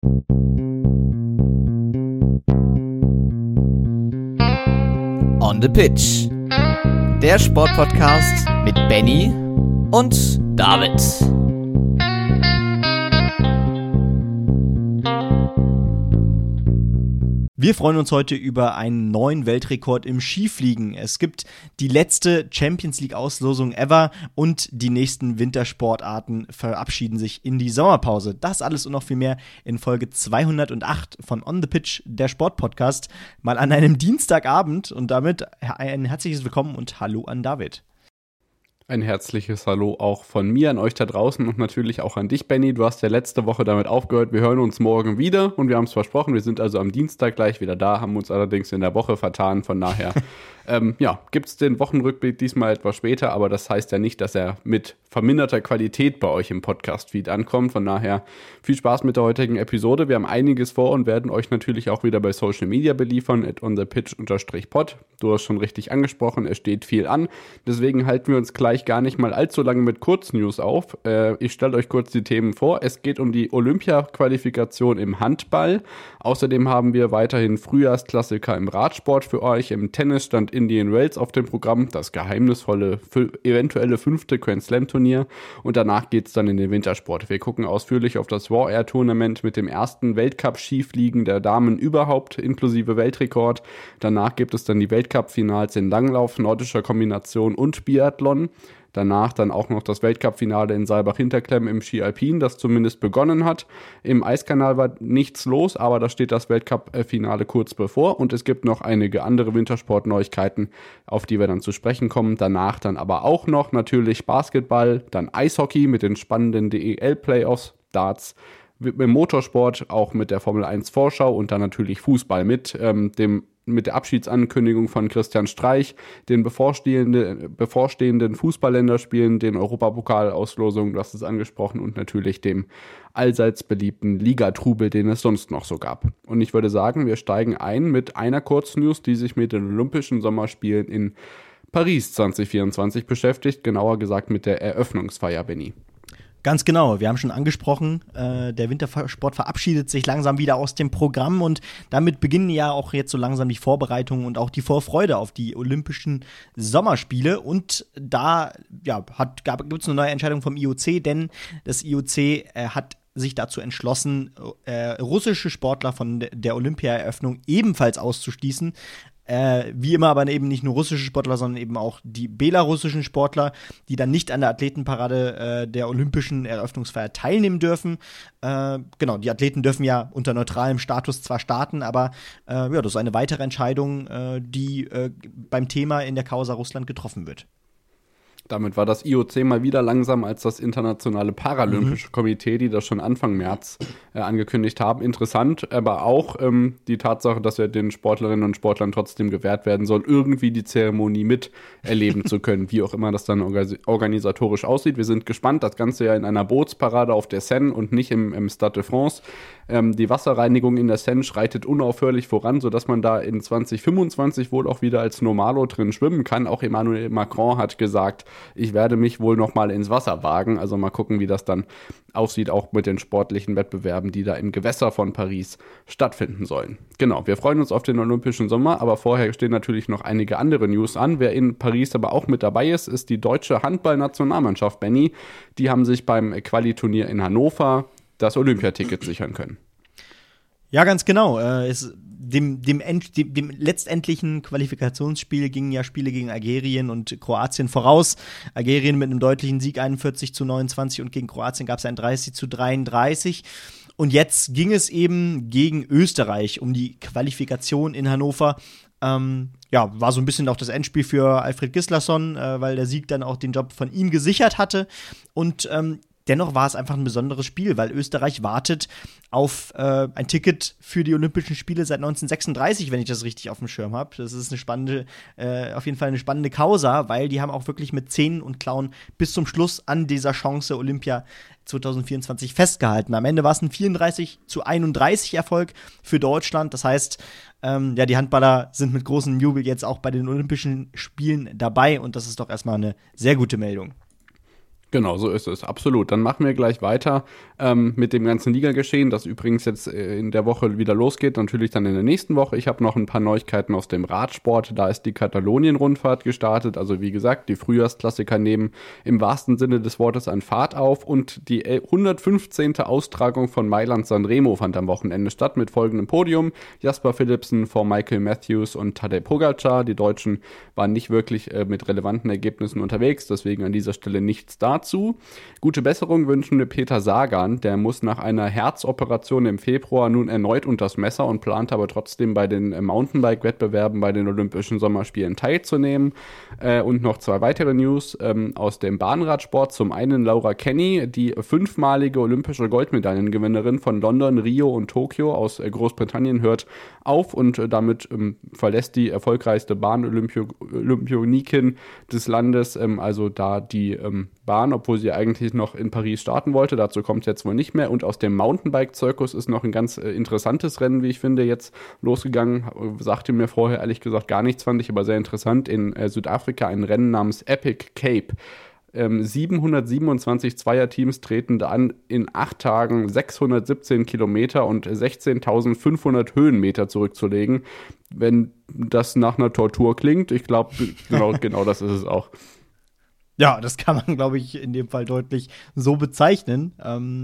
On the Pitch. Der Sportpodcast mit Benny und David. Wir freuen uns heute über einen neuen Weltrekord im Skifliegen. Es gibt die letzte Champions-League-Auslosung ever und die nächsten Wintersportarten verabschieden sich in die Sommerpause. Das alles und noch viel mehr in Folge 208 von On the Pitch, der Sportpodcast, mal an einem Dienstagabend. Und damit ein herzliches Willkommen und Hallo an David. Ein herzliches Hallo auch von mir an euch da draußen und natürlich auch an dich, Benny. Du hast ja letzte Woche damit aufgehört. Wir hören uns morgen wieder und wir haben es versprochen. Wir sind also am Dienstag gleich wieder da, haben uns allerdings in der Woche vertan. Von daher gibt es den Wochenrückblick diesmal etwas später, aber das heißt ja nicht, dass er mit verminderter Qualität bei euch im Podcast-Feed ankommt. Von daher viel Spaß mit der heutigen Episode. Wir haben einiges vor und werden euch natürlich auch wieder bei Social Media beliefern, @onthepitch_pod. Du hast schon richtig angesprochen, es steht viel an. Deswegen halten wir uns gleich gar nicht mal allzu lange mit Kurznews auf. Ich stelle euch kurz die Themen vor. Es geht um die Olympia-Qualifikation im Handball. Außerdem haben wir weiterhin Frühjahrsklassiker im Radsport für euch. Im Tennis stand Indian Wells auf dem Programm, das geheimnisvolle, eventuelle 5. Grand Slam Turnier. Und danach geht es dann in den Wintersport. Wir gucken ausführlich auf das War Air Tournament mit dem ersten Weltcup-Skifliegen der Damen überhaupt, inklusive Weltrekord. Danach gibt es dann die Weltcup-Finals in Langlauf, nordischer Kombination und Biathlon. Danach dann auch noch das Weltcup-Finale in Saalbach-Hinterklemm im Ski Alpin, das zumindest begonnen hat. Im Eiskanal war nichts los, aber da steht das Weltcup-Finale kurz bevor. Und es gibt noch einige andere Wintersport-Neuigkeiten, auf die wir dann zu sprechen kommen. Danach dann aber auch noch natürlich Basketball, dann Eishockey mit den spannenden DEL-Playoffs, Darts, im Motorsport auch mit der Formel 1 Vorschau und dann natürlich Fußball mit der Abschiedsankündigung von Christian Streich, den bevorstehenden Fußballländerspielen, den Europapokal-Auslosungen, du hast es angesprochen, und natürlich dem allseits beliebten Ligatrubel, den es sonst noch so gab. Und ich würde sagen, wir steigen ein mit einer Kurznews, die sich mit den Olympischen Sommerspielen in Paris 2024 beschäftigt, genauer gesagt mit der Eröffnungsfeier, Benny. Ganz genau, wir haben schon angesprochen, der Wintersport verabschiedet sich langsam wieder aus dem Programm und damit beginnen ja auch jetzt so langsam die Vorbereitungen und auch die Vorfreude auf die Olympischen Sommerspiele. Und da gibt es eine neue Entscheidung vom IOC, denn das IOC hat sich dazu entschlossen, russische Sportler von der Olympiaeröffnung ebenfalls auszuschließen. Wie immer aber eben nicht nur russische Sportler, sondern eben auch die belarussischen Sportler, die dann nicht an der Athletenparade der olympischen Eröffnungsfeier teilnehmen dürfen. Die Athleten dürfen ja unter neutralem Status zwar starten, aber das ist eine weitere Entscheidung, die beim Thema in der Causa Russland getroffen wird. Damit war das IOC mal wieder langsam als das Internationale Paralympische Komitee, die das schon Anfang März angekündigt haben. Interessant, aber auch die Tatsache, dass ja den Sportlerinnen und Sportlern trotzdem gewährt werden soll, irgendwie die Zeremonie miterleben zu können, wie auch immer das dann organisatorisch aussieht. Wir sind gespannt, das Ganze ja in einer Bootsparade auf der Seine und nicht im Stade de France. Die Wasserreinigung in der Seine schreitet unaufhörlich voran, sodass man da in 2025 wohl auch wieder als Normalo drin schwimmen kann. Auch Emmanuel Macron hat gesagt, ich werde mich wohl noch mal ins Wasser wagen. Also mal gucken, wie das dann aussieht, auch mit den sportlichen Wettbewerben, die da im Gewässer von Paris stattfinden sollen. Genau, wir freuen uns auf den Olympischen Sommer, aber vorher stehen natürlich noch einige andere News an. Wer in Paris aber auch mit dabei ist, ist die deutsche Handballnationalmannschaft, Benny. Die haben sich beim Quali-Turnier in Hannover das Olympiaticket sichern können. Ja, ganz genau. Dem letztendlichen Qualifikationsspiel gingen ja Spiele gegen Algerien und Kroatien voraus. Algerien mit einem deutlichen Sieg 41-29 und gegen Kroatien gab es ein 30-33. Und jetzt ging es eben gegen Österreich um die Qualifikation in Hannover. War so ein bisschen auch das Endspiel für Alfred Gislason, weil der Sieg dann auch den Job von ihm gesichert hatte. Und dennoch war es einfach ein besonderes Spiel, weil Österreich wartet auf ein Ticket für die Olympischen Spiele seit 1936, wenn ich das richtig auf dem Schirm habe. Das ist auf jeden Fall eine spannende Causa, weil die haben auch wirklich mit Zähnen und Klauen bis zum Schluss an dieser Chance Olympia 2024 festgehalten. Am Ende war es ein 34-31 Erfolg für Deutschland. Das heißt, die Handballer sind mit großem Jubel jetzt auch bei den Olympischen Spielen dabei und das ist doch erstmal eine sehr gute Meldung. Genau, so ist es, absolut. Dann machen wir gleich weiter mit dem ganzen Ligageschehen, das übrigens jetzt in der Woche wieder losgeht, natürlich dann in der nächsten Woche. Ich habe noch ein paar Neuigkeiten aus dem Radsport, da ist die Katalonien-Rundfahrt gestartet, also wie gesagt, die Frühjahrsklassiker nehmen im wahrsten Sinne des Wortes an Fahrt auf und die 115. Austragung von Mailand-San Remo fand am Wochenende statt mit folgendem Podium: Jasper Philipsen vor Michael Matthews und Tadej Pogacar. Die Deutschen waren nicht wirklich mit relevanten Ergebnissen unterwegs, deswegen an dieser Stelle nichts dazu. Gute Besserung wünschen wir Peter Sagan, der muss nach einer Herzoperation im Februar nun erneut unters Messer und plant aber trotzdem bei den Mountainbike-Wettbewerben bei den Olympischen Sommerspielen teilzunehmen. Und noch 2 weitere News aus dem Bahnradsport. Zum einen Laura Kenny, die 5-malige olympische Goldmedaillengewinnerin von London, Rio und Tokio aus Großbritannien, hört auf und damit verlässt die erfolgreichste Bahn-Olympionikin des Landes, also da die Bahn, obwohl sie eigentlich noch in Paris starten wollte. Dazu kommt es jetzt wohl nicht mehr. Und aus dem Mountainbike-Zirkus ist noch ein ganz interessantes Rennen, wie ich finde, jetzt losgegangen. Sagte mir vorher ehrlich gesagt gar nichts, fand ich aber sehr interessant. In Südafrika ein Rennen namens Epic Cape. 727 Zweierteams treten da an, in 8 Tagen 617 Kilometer und 16.500 Höhenmeter zurückzulegen. Wenn das nach einer Tortur klingt, ich glaube, genau das ist es auch. Ja, das kann man, glaube ich, in dem Fall deutlich so bezeichnen.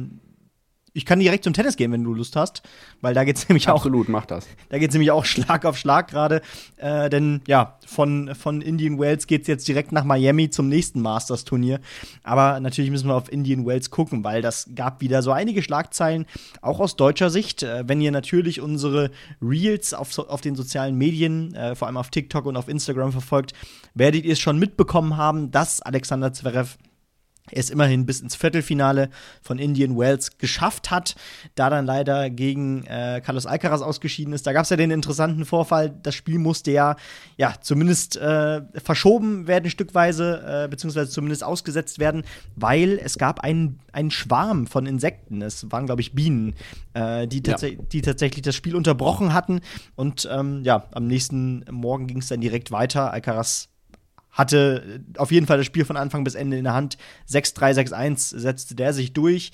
Ich kann direkt zum Tennis gehen, wenn du Lust hast, weil da geht's nämlich Absolut, mach das. Da geht's nämlich auch Schlag auf Schlag gerade, denn ja, von Indian Wells geht's jetzt direkt nach Miami zum nächsten Masters-Turnier. Aber natürlich müssen wir auf Indian Wells gucken, weil das gab wieder so einige Schlagzeilen, auch aus deutscher Sicht. Wenn ihr natürlich unsere Reels auf den sozialen Medien, vor allem auf TikTok und auf Instagram verfolgt, werdet ihr es schon mitbekommen haben, dass Alexander Zverev es immerhin bis ins Viertelfinale von Indian Wells geschafft hat, da dann leider gegen Carlos Alcaraz ausgeschieden ist. Da gab es ja den interessanten Vorfall, das Spiel musste ja zumindest verschoben werden stückweise, beziehungsweise zumindest ausgesetzt werden, weil es gab einen Schwarm von Insekten, es waren, glaube ich, Bienen, die tatsächlich das Spiel unterbrochen hatten. Und am nächsten Morgen ging es dann direkt weiter. Alcaraz hatte auf jeden Fall das Spiel von Anfang bis Ende in der Hand. 6-3, 6-1 setzte der sich durch.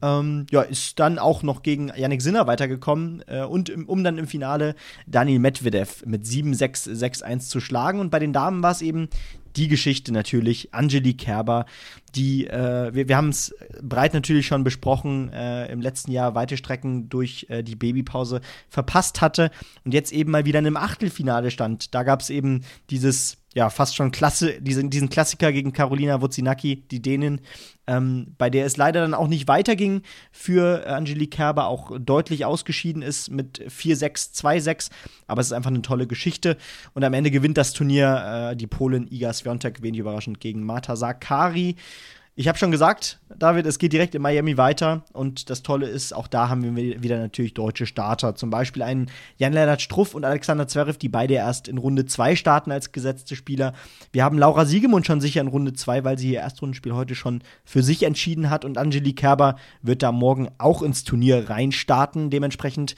Ist dann auch noch gegen Jannik Sinner weitergekommen um dann im Finale Daniil Medvedev mit 7-6, 6-1 zu schlagen. Und bei den Damen war es eben die Geschichte natürlich, Angelique Kerber, die, wir haben es breit natürlich schon besprochen, im letzten Jahr weite Strecken durch die Babypause verpasst hatte und jetzt eben mal wieder in einem Achtelfinale stand. Da gab es eben dieses fast schon diesen Klassiker gegen Karolina Wozniacki, die Dänin, bei der es leider dann auch nicht weiterging für Angelique Kerber, auch deutlich ausgeschieden ist mit 4-6, 2-6, aber es ist einfach eine tolle Geschichte und am Ende gewinnt das Turnier die Polin Iga Świątek, wenig überraschend, gegen Marta Sakkari. Ich habe schon gesagt, David, es geht direkt in Miami weiter und das Tolle ist, auch da haben wir wieder natürlich deutsche Starter. Zum Beispiel einen Jan-Lennart Struff und Alexander Zverev, die beide erst in Runde 2 starten als gesetzte Spieler. Wir haben Laura Siegemund schon sicher in Runde 2, weil sie ihr Erstrundenspiel heute schon für sich entschieden hat und Angelique Kerber wird da morgen auch ins Turnier reinstarten. Dementsprechend,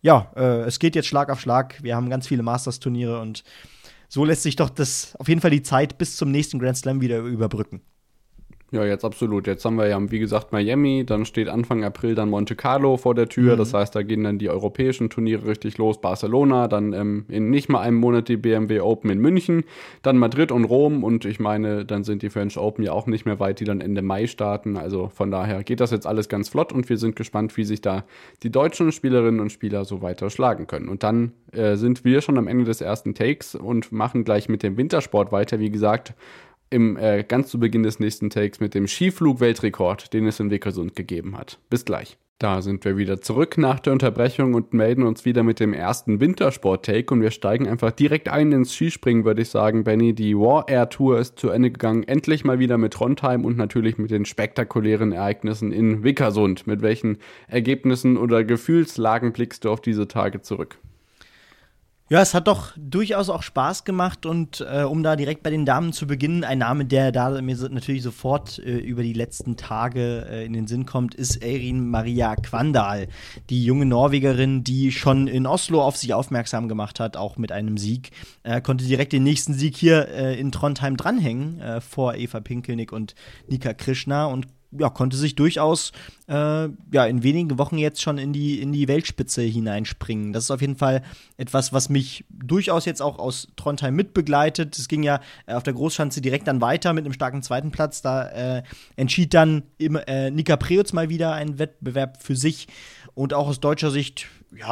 es geht jetzt Schlag auf Schlag. Wir haben ganz viele Masters-Turniere und so lässt sich doch auf jeden Fall die Zeit bis zum nächsten Grand Slam wieder überbrücken. Ja, jetzt absolut. Jetzt haben wir ja, wie gesagt, Miami, dann steht Anfang April dann Monte Carlo vor der Tür. Das heißt, da gehen dann die europäischen Turniere richtig los. Barcelona, dann in nicht mal einem Monat die BMW Open in München, dann Madrid und Rom und ich meine, dann sind die French Open ja auch nicht mehr weit, die dann Ende Mai starten. Also von daher geht das jetzt alles ganz flott und wir sind gespannt, wie sich da die deutschen Spielerinnen und Spieler so weiter schlagen können. Und dann sind wir schon am Ende des ersten Takes und machen gleich mit dem Wintersport weiter. Wie gesagt, ganz zu Beginn des nächsten Takes mit dem Skiflug-Weltrekord, den es in Vikersund gegeben hat. Bis gleich. Da sind wir wieder zurück nach der Unterbrechung und melden uns wieder mit dem ersten Wintersport-Take und wir steigen einfach direkt ein ins Skispringen, würde ich sagen, Benny. Die War Air Tour ist zu Ende gegangen, endlich mal wieder mit Trondheim und natürlich mit den spektakulären Ereignissen in Vikersund. Mit welchen Ergebnissen oder Gefühlslagen blickst du auf diese Tage zurück? Ja, es hat doch durchaus auch Spaß gemacht und um da direkt bei den Damen zu beginnen, ein Name, der da mir natürlich sofort über die letzten Tage in den Sinn kommt, ist Eirin Maria Kvandal, die junge Norwegerin, die schon in Oslo auf sich aufmerksam gemacht hat, auch mit einem Sieg. Konnte direkt den nächsten Sieg hier in Trondheim dranhängen, vor Eva Pinkelnick und Nika Krishna und ja, konnte sich durchaus in wenigen Wochen jetzt schon in die Weltspitze hineinspringen. Das ist auf jeden Fall etwas, was mich durchaus jetzt auch aus Trondheim mitbegleitet. Es ging ja auf der Großschanze direkt dann weiter mit einem starken zweiten Platz. Da entschied dann Nika Preutz mal wieder einen Wettbewerb für sich. Und auch aus deutscher Sicht,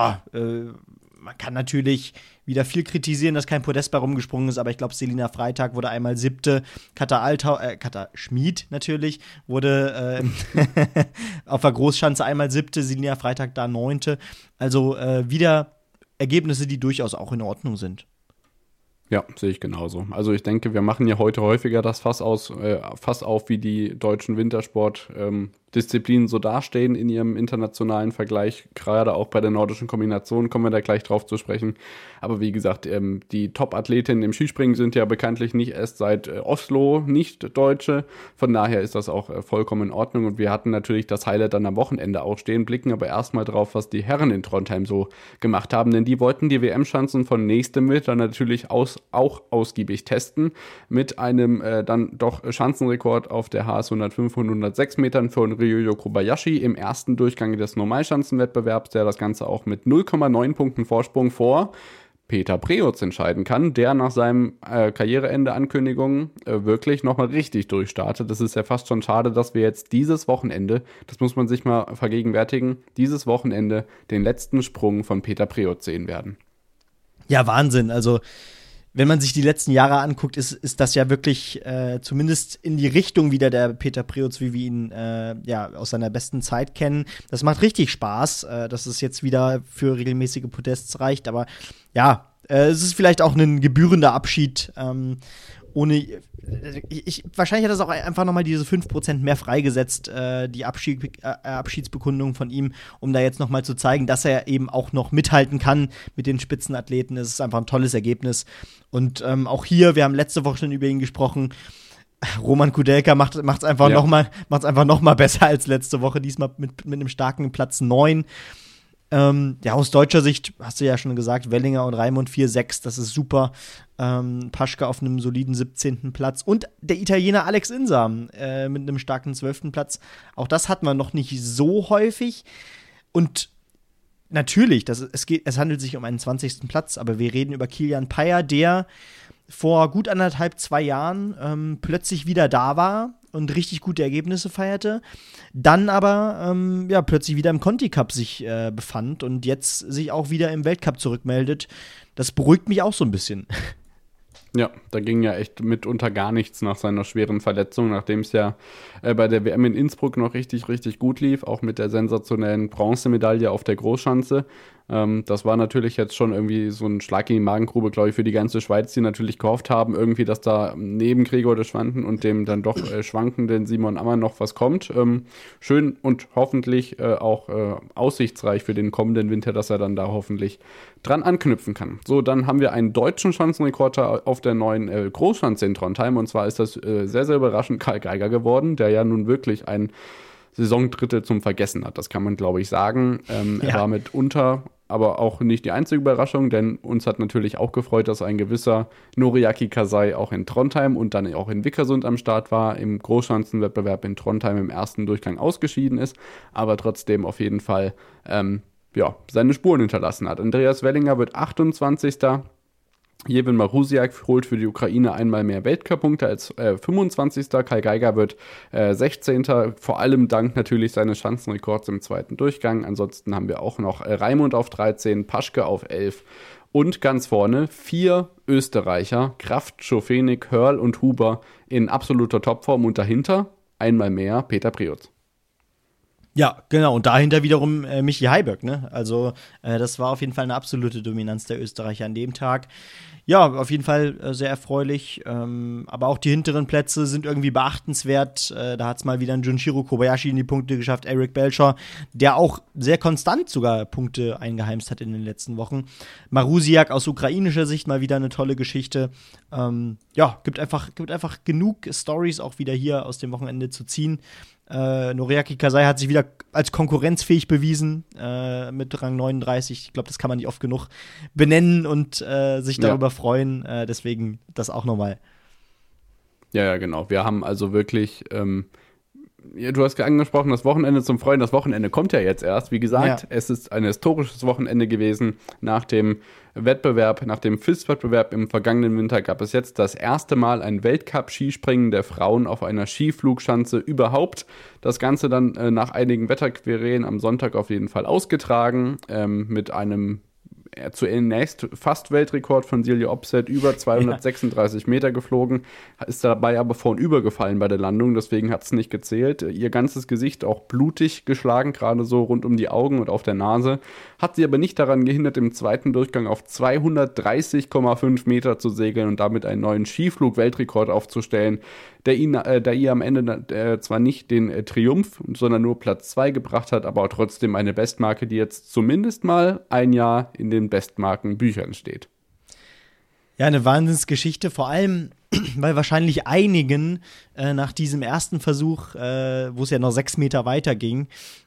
man kann natürlich wieder viel kritisieren, dass kein Podest bei rumgesprungen ist, aber ich glaube, Selina Freitag wurde einmal 7. Katha Schmid natürlich wurde auf der Großschanze einmal 7., Selina Freitag da 9. Also wieder Ergebnisse, die durchaus auch in Ordnung sind. Ja, sehe ich genauso. Also ich denke, wir machen ja heute häufiger das Fass auf, wie die deutschen Wintersportdisziplinen so dastehen in ihrem internationalen Vergleich. Gerade auch bei der nordischen Kombination kommen wir da gleich drauf zu sprechen. Aber wie gesagt, die Top-Athletinnen im Skispringen sind ja bekanntlich nicht erst seit Oslo nicht Deutsche. Von daher ist das auch vollkommen in Ordnung. Und wir hatten natürlich das Highlight dann am Wochenende auch stehen, blicken aber erstmal drauf, was die Herren in Trondheim so gemacht haben. Denn die wollten die WM-Schanzen von nächstem Winter natürlich auch ausgiebig testen. Mit einem dann doch Schanzenrekord auf der HS 105 und 106 Metern von Ryoyo Kobayashi im ersten Durchgang des Normalschanzenwettbewerbs, der das Ganze auch mit 0,9 Punkten Vorsprung vor Peter Preutz entscheiden kann, der nach seinem Karriereende-Ankündigung wirklich nochmal richtig durchstartet. Das ist ja fast schon schade, dass wir jetzt dieses Wochenende, das muss man sich mal vergegenwärtigen, dieses Wochenende den letzten Sprung von Peter Preutz sehen werden. Ja, Wahnsinn. Also wenn man sich die letzten Jahre anguckt, ist das ja wirklich zumindest in die Richtung wieder der Peter Preutz, wie wir ihn aus seiner besten Zeit kennen. Das macht richtig Spaß, dass es jetzt wieder für regelmäßige Podests reicht. Aber ja, es ist vielleicht auch ein gebührender Abschied. Wahrscheinlich hat das auch einfach nochmal diese 5% mehr freigesetzt, die Abschiedsbekundung von ihm, um da jetzt nochmal zu zeigen, dass er eben auch noch mithalten kann mit den Spitzenathleten. Es ist einfach ein tolles Ergebnis. Und auch hier, wir haben letzte Woche schon über ihn gesprochen, Roman Kudelka macht's einfach noch mal besser als letzte Woche, diesmal mit einem starken Platz 9. Aus deutscher Sicht, hast du ja schon gesagt, Wellinger und Raimund 4-6, das ist super. Paschke auf einem soliden 17. Platz. Und der Italiener Alex Insam mit einem starken 12. Platz. Auch das hatten wir noch nicht so häufig. Und natürlich, es handelt sich um einen 20. Platz, aber wir reden über Kilian Payer, der vor gut 2 Jahren plötzlich wieder da war und richtig gute Ergebnisse feierte, dann aber plötzlich wieder im Conti Cup sich befand und jetzt sich auch wieder im Weltcup zurückmeldet. Das beruhigt mich auch so ein bisschen. Ja, da ging ja echt mitunter gar nichts nach seiner schweren Verletzung, nachdem es ja bei der WM in Innsbruck noch richtig, richtig gut lief, auch mit der sensationellen Bronzemedaille auf der Großschanze. Das war natürlich jetzt schon irgendwie so ein Schlag in die Magengrube, glaube ich, für die ganze Schweiz, die natürlich gehofft haben, irgendwie, dass da neben Gregor de Schwanden und dem dann doch schwankenden Simon Ammann noch was kommt. Schön und hoffentlich auch aussichtsreich für den kommenden Winter, dass er dann da hoffentlich dran anknüpfen kann. So, dann haben wir einen deutschen Schanzenrekorder auf der neuen Großschanze in Trondheim, und zwar ist das sehr, sehr überraschend Karl Geiger geworden, der ja nun wirklich ein Saisondrittel zum Vergessen hat. Das kann man, glaube ich, sagen. Er war mitunter aber auch nicht die einzige Überraschung, denn uns hat natürlich auch gefreut, dass ein gewisser Noriaki Kasai auch in Trondheim und dann auch in Vikersund am Start war, im Großschanzenwettbewerb in Trondheim im ersten Durchgang ausgeschieden ist, aber trotzdem auf jeden Fall seine Spuren hinterlassen hat. Andreas Wellinger wird 28. Jevin Marusiak holt für die Ukraine einmal mehr Weltcup-Punkte als 25. Karl Geiger wird 16. Vor allem dank natürlich seines Schanzenrekords im zweiten Durchgang. Ansonsten haben wir auch noch Raimund auf 13, Paschke auf 11 und ganz vorne 4 Österreicher, Kraft, Schofenig, Hörl und Huber in absoluter Topform und dahinter einmal mehr Peter Preutz. Ja, genau. Und dahinter wiederum Michi Heiberg, ne? Also, das war auf jeden Fall eine absolute Dominanz der Österreicher an dem Tag. Ja, auf jeden Fall sehr erfreulich. Aber auch die hinteren Plätze sind irgendwie beachtenswert. Da hat es mal wieder ein Junshiro Kobayashi in die Punkte geschafft, Eric Belcher, der auch sehr konstant sogar Punkte eingeheimst hat in den letzten Wochen. Marusiak aus ukrainischer Sicht mal wieder eine tolle Geschichte. Ja, gibt einfach genug Stories auch wieder hier aus dem Wochenende zu ziehen. Noriaki Kasai hat sich wieder als konkurrenzfähig bewiesen mit Rang 39. Ich glaube, das kann man nicht oft genug benennen und sich darüber freuen. Deswegen das auch nochmal. Ja, genau. Wir haben also wirklich, du hast angesprochen, das Wochenende zum Freuen. Das Wochenende kommt ja jetzt erst. Wie gesagt, Es ist ein historisches Wochenende gewesen. Nach dem Wettbewerb, nach dem FIS-Wettbewerb im vergangenen Winter gab es jetzt das erste Mal ein Weltcup-Skispringen der Frauen auf einer Skiflugschanze überhaupt. Das Ganze dann nach einigen Wetterquerelen am Sonntag auf jeden Fall ausgetragen, mit einem zunächst fast Weltrekord von Silje Opset, über 236 Meter geflogen, ist dabei aber vornüber gefallen bei der Landung, deswegen hat es nicht gezählt. Ihr ganzes Gesicht auch blutig geschlagen, gerade so rund um die Augen und auf der Nase, hat sie aber nicht daran gehindert, im zweiten Durchgang auf 230,5 Meter zu segeln und damit einen neuen Skiflug-Weltrekord aufzustellen, der ihr am Ende zwar nicht den Triumph, sondern nur Platz 2 gebracht hat, aber trotzdem eine Bestmarke, die jetzt zumindest mal ein Jahr in den Bestmarkenbüchern steht. Ja, eine Wahnsinnsgeschichte, vor allem, weil wahrscheinlich einigen nach diesem ersten Versuch, wo es ja noch 6 Meter weiter ging,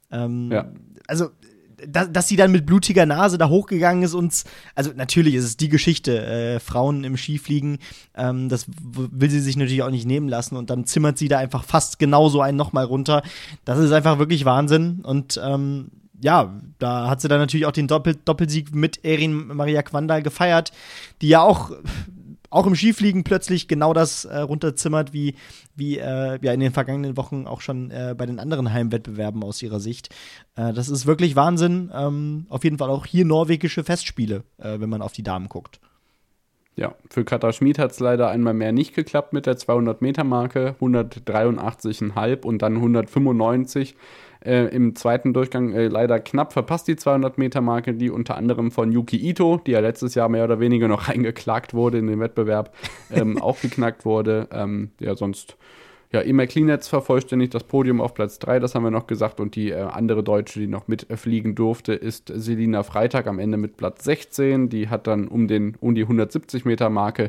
also dass sie dann mit blutiger Nase da hochgegangen ist und, also natürlich ist es die Geschichte, Frauen im Skifliegen, das will sie sich natürlich auch nicht nehmen lassen und dann zimmert sie da einfach fast genauso einen nochmal runter. Das ist einfach wirklich Wahnsinn und ja, da hat sie dann natürlich auch den Doppelsieg mit Erin Maria Quandal gefeiert, die ja auch im Skifliegen plötzlich genau das runterzimmert, wie ja in den vergangenen Wochen auch schon bei den anderen Heimwettbewerben aus ihrer Sicht. Das ist wirklich Wahnsinn. Auf jeden Fall auch hier norwegische Festspiele, wenn man auf die Damen guckt. Ja, für Katha Schmid hat es leider einmal mehr nicht geklappt mit der 200-Meter-Marke, 183,5 und dann 195. Im zweiten Durchgang leider knapp verpasst die 200-Meter-Marke, die unter anderem von Yuki Ito, die ja letztes Jahr mehr oder weniger noch eingeklagt wurde in den Wettbewerb, auch geknackt wurde. Sonst Emma Klinetz vervollständigt das Podium auf Platz 3, das haben wir noch gesagt. Und die andere Deutsche, die noch mitfliegen durfte, ist Selina Freitag am Ende mit Platz 16. Die hat dann um die 170-Meter-Marke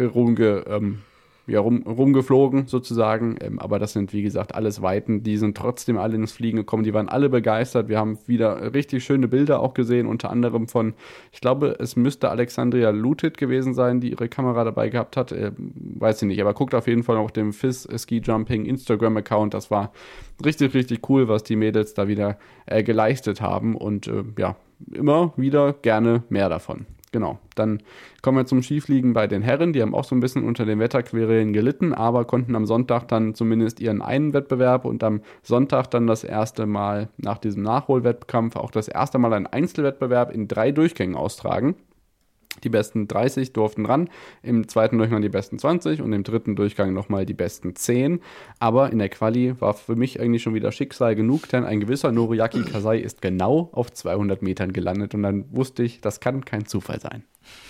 rumgeflogen sozusagen, aber das sind wie gesagt alles Weiten, die sind trotzdem alle ins Fliegen gekommen, die waren alle begeistert, wir haben wieder richtig schöne Bilder auch gesehen, unter anderem von, ich glaube, es müsste Alexandria Lutit gewesen sein, die ihre Kamera dabei gehabt hat, weiß ich nicht, aber guckt auf jeden Fall auf dem FIS Ski Jumping Instagram-Account, das war richtig, richtig cool, was die Mädels da wieder geleistet haben und immer wieder gerne mehr davon. Genau, dann kommen wir zum Skifliegen bei den Herren. Die haben auch so ein bisschen unter den Wetterquerelen gelitten, aber konnten am Sonntag dann zumindest ihren einen Wettbewerb und am Sonntag dann das erste Mal nach diesem Nachholwettkampf auch das erste Mal einen Einzelwettbewerb in 3 Durchgängen austragen. Die besten 30 durften ran, im zweiten Durchgang die besten 20 und im dritten Durchgang nochmal die besten 10. Aber in der Quali war für mich eigentlich schon wieder Schicksal genug, denn ein gewisser Noriaki Kasai ist genau auf 200 Metern gelandet und dann wusste ich, das kann kein Zufall sein.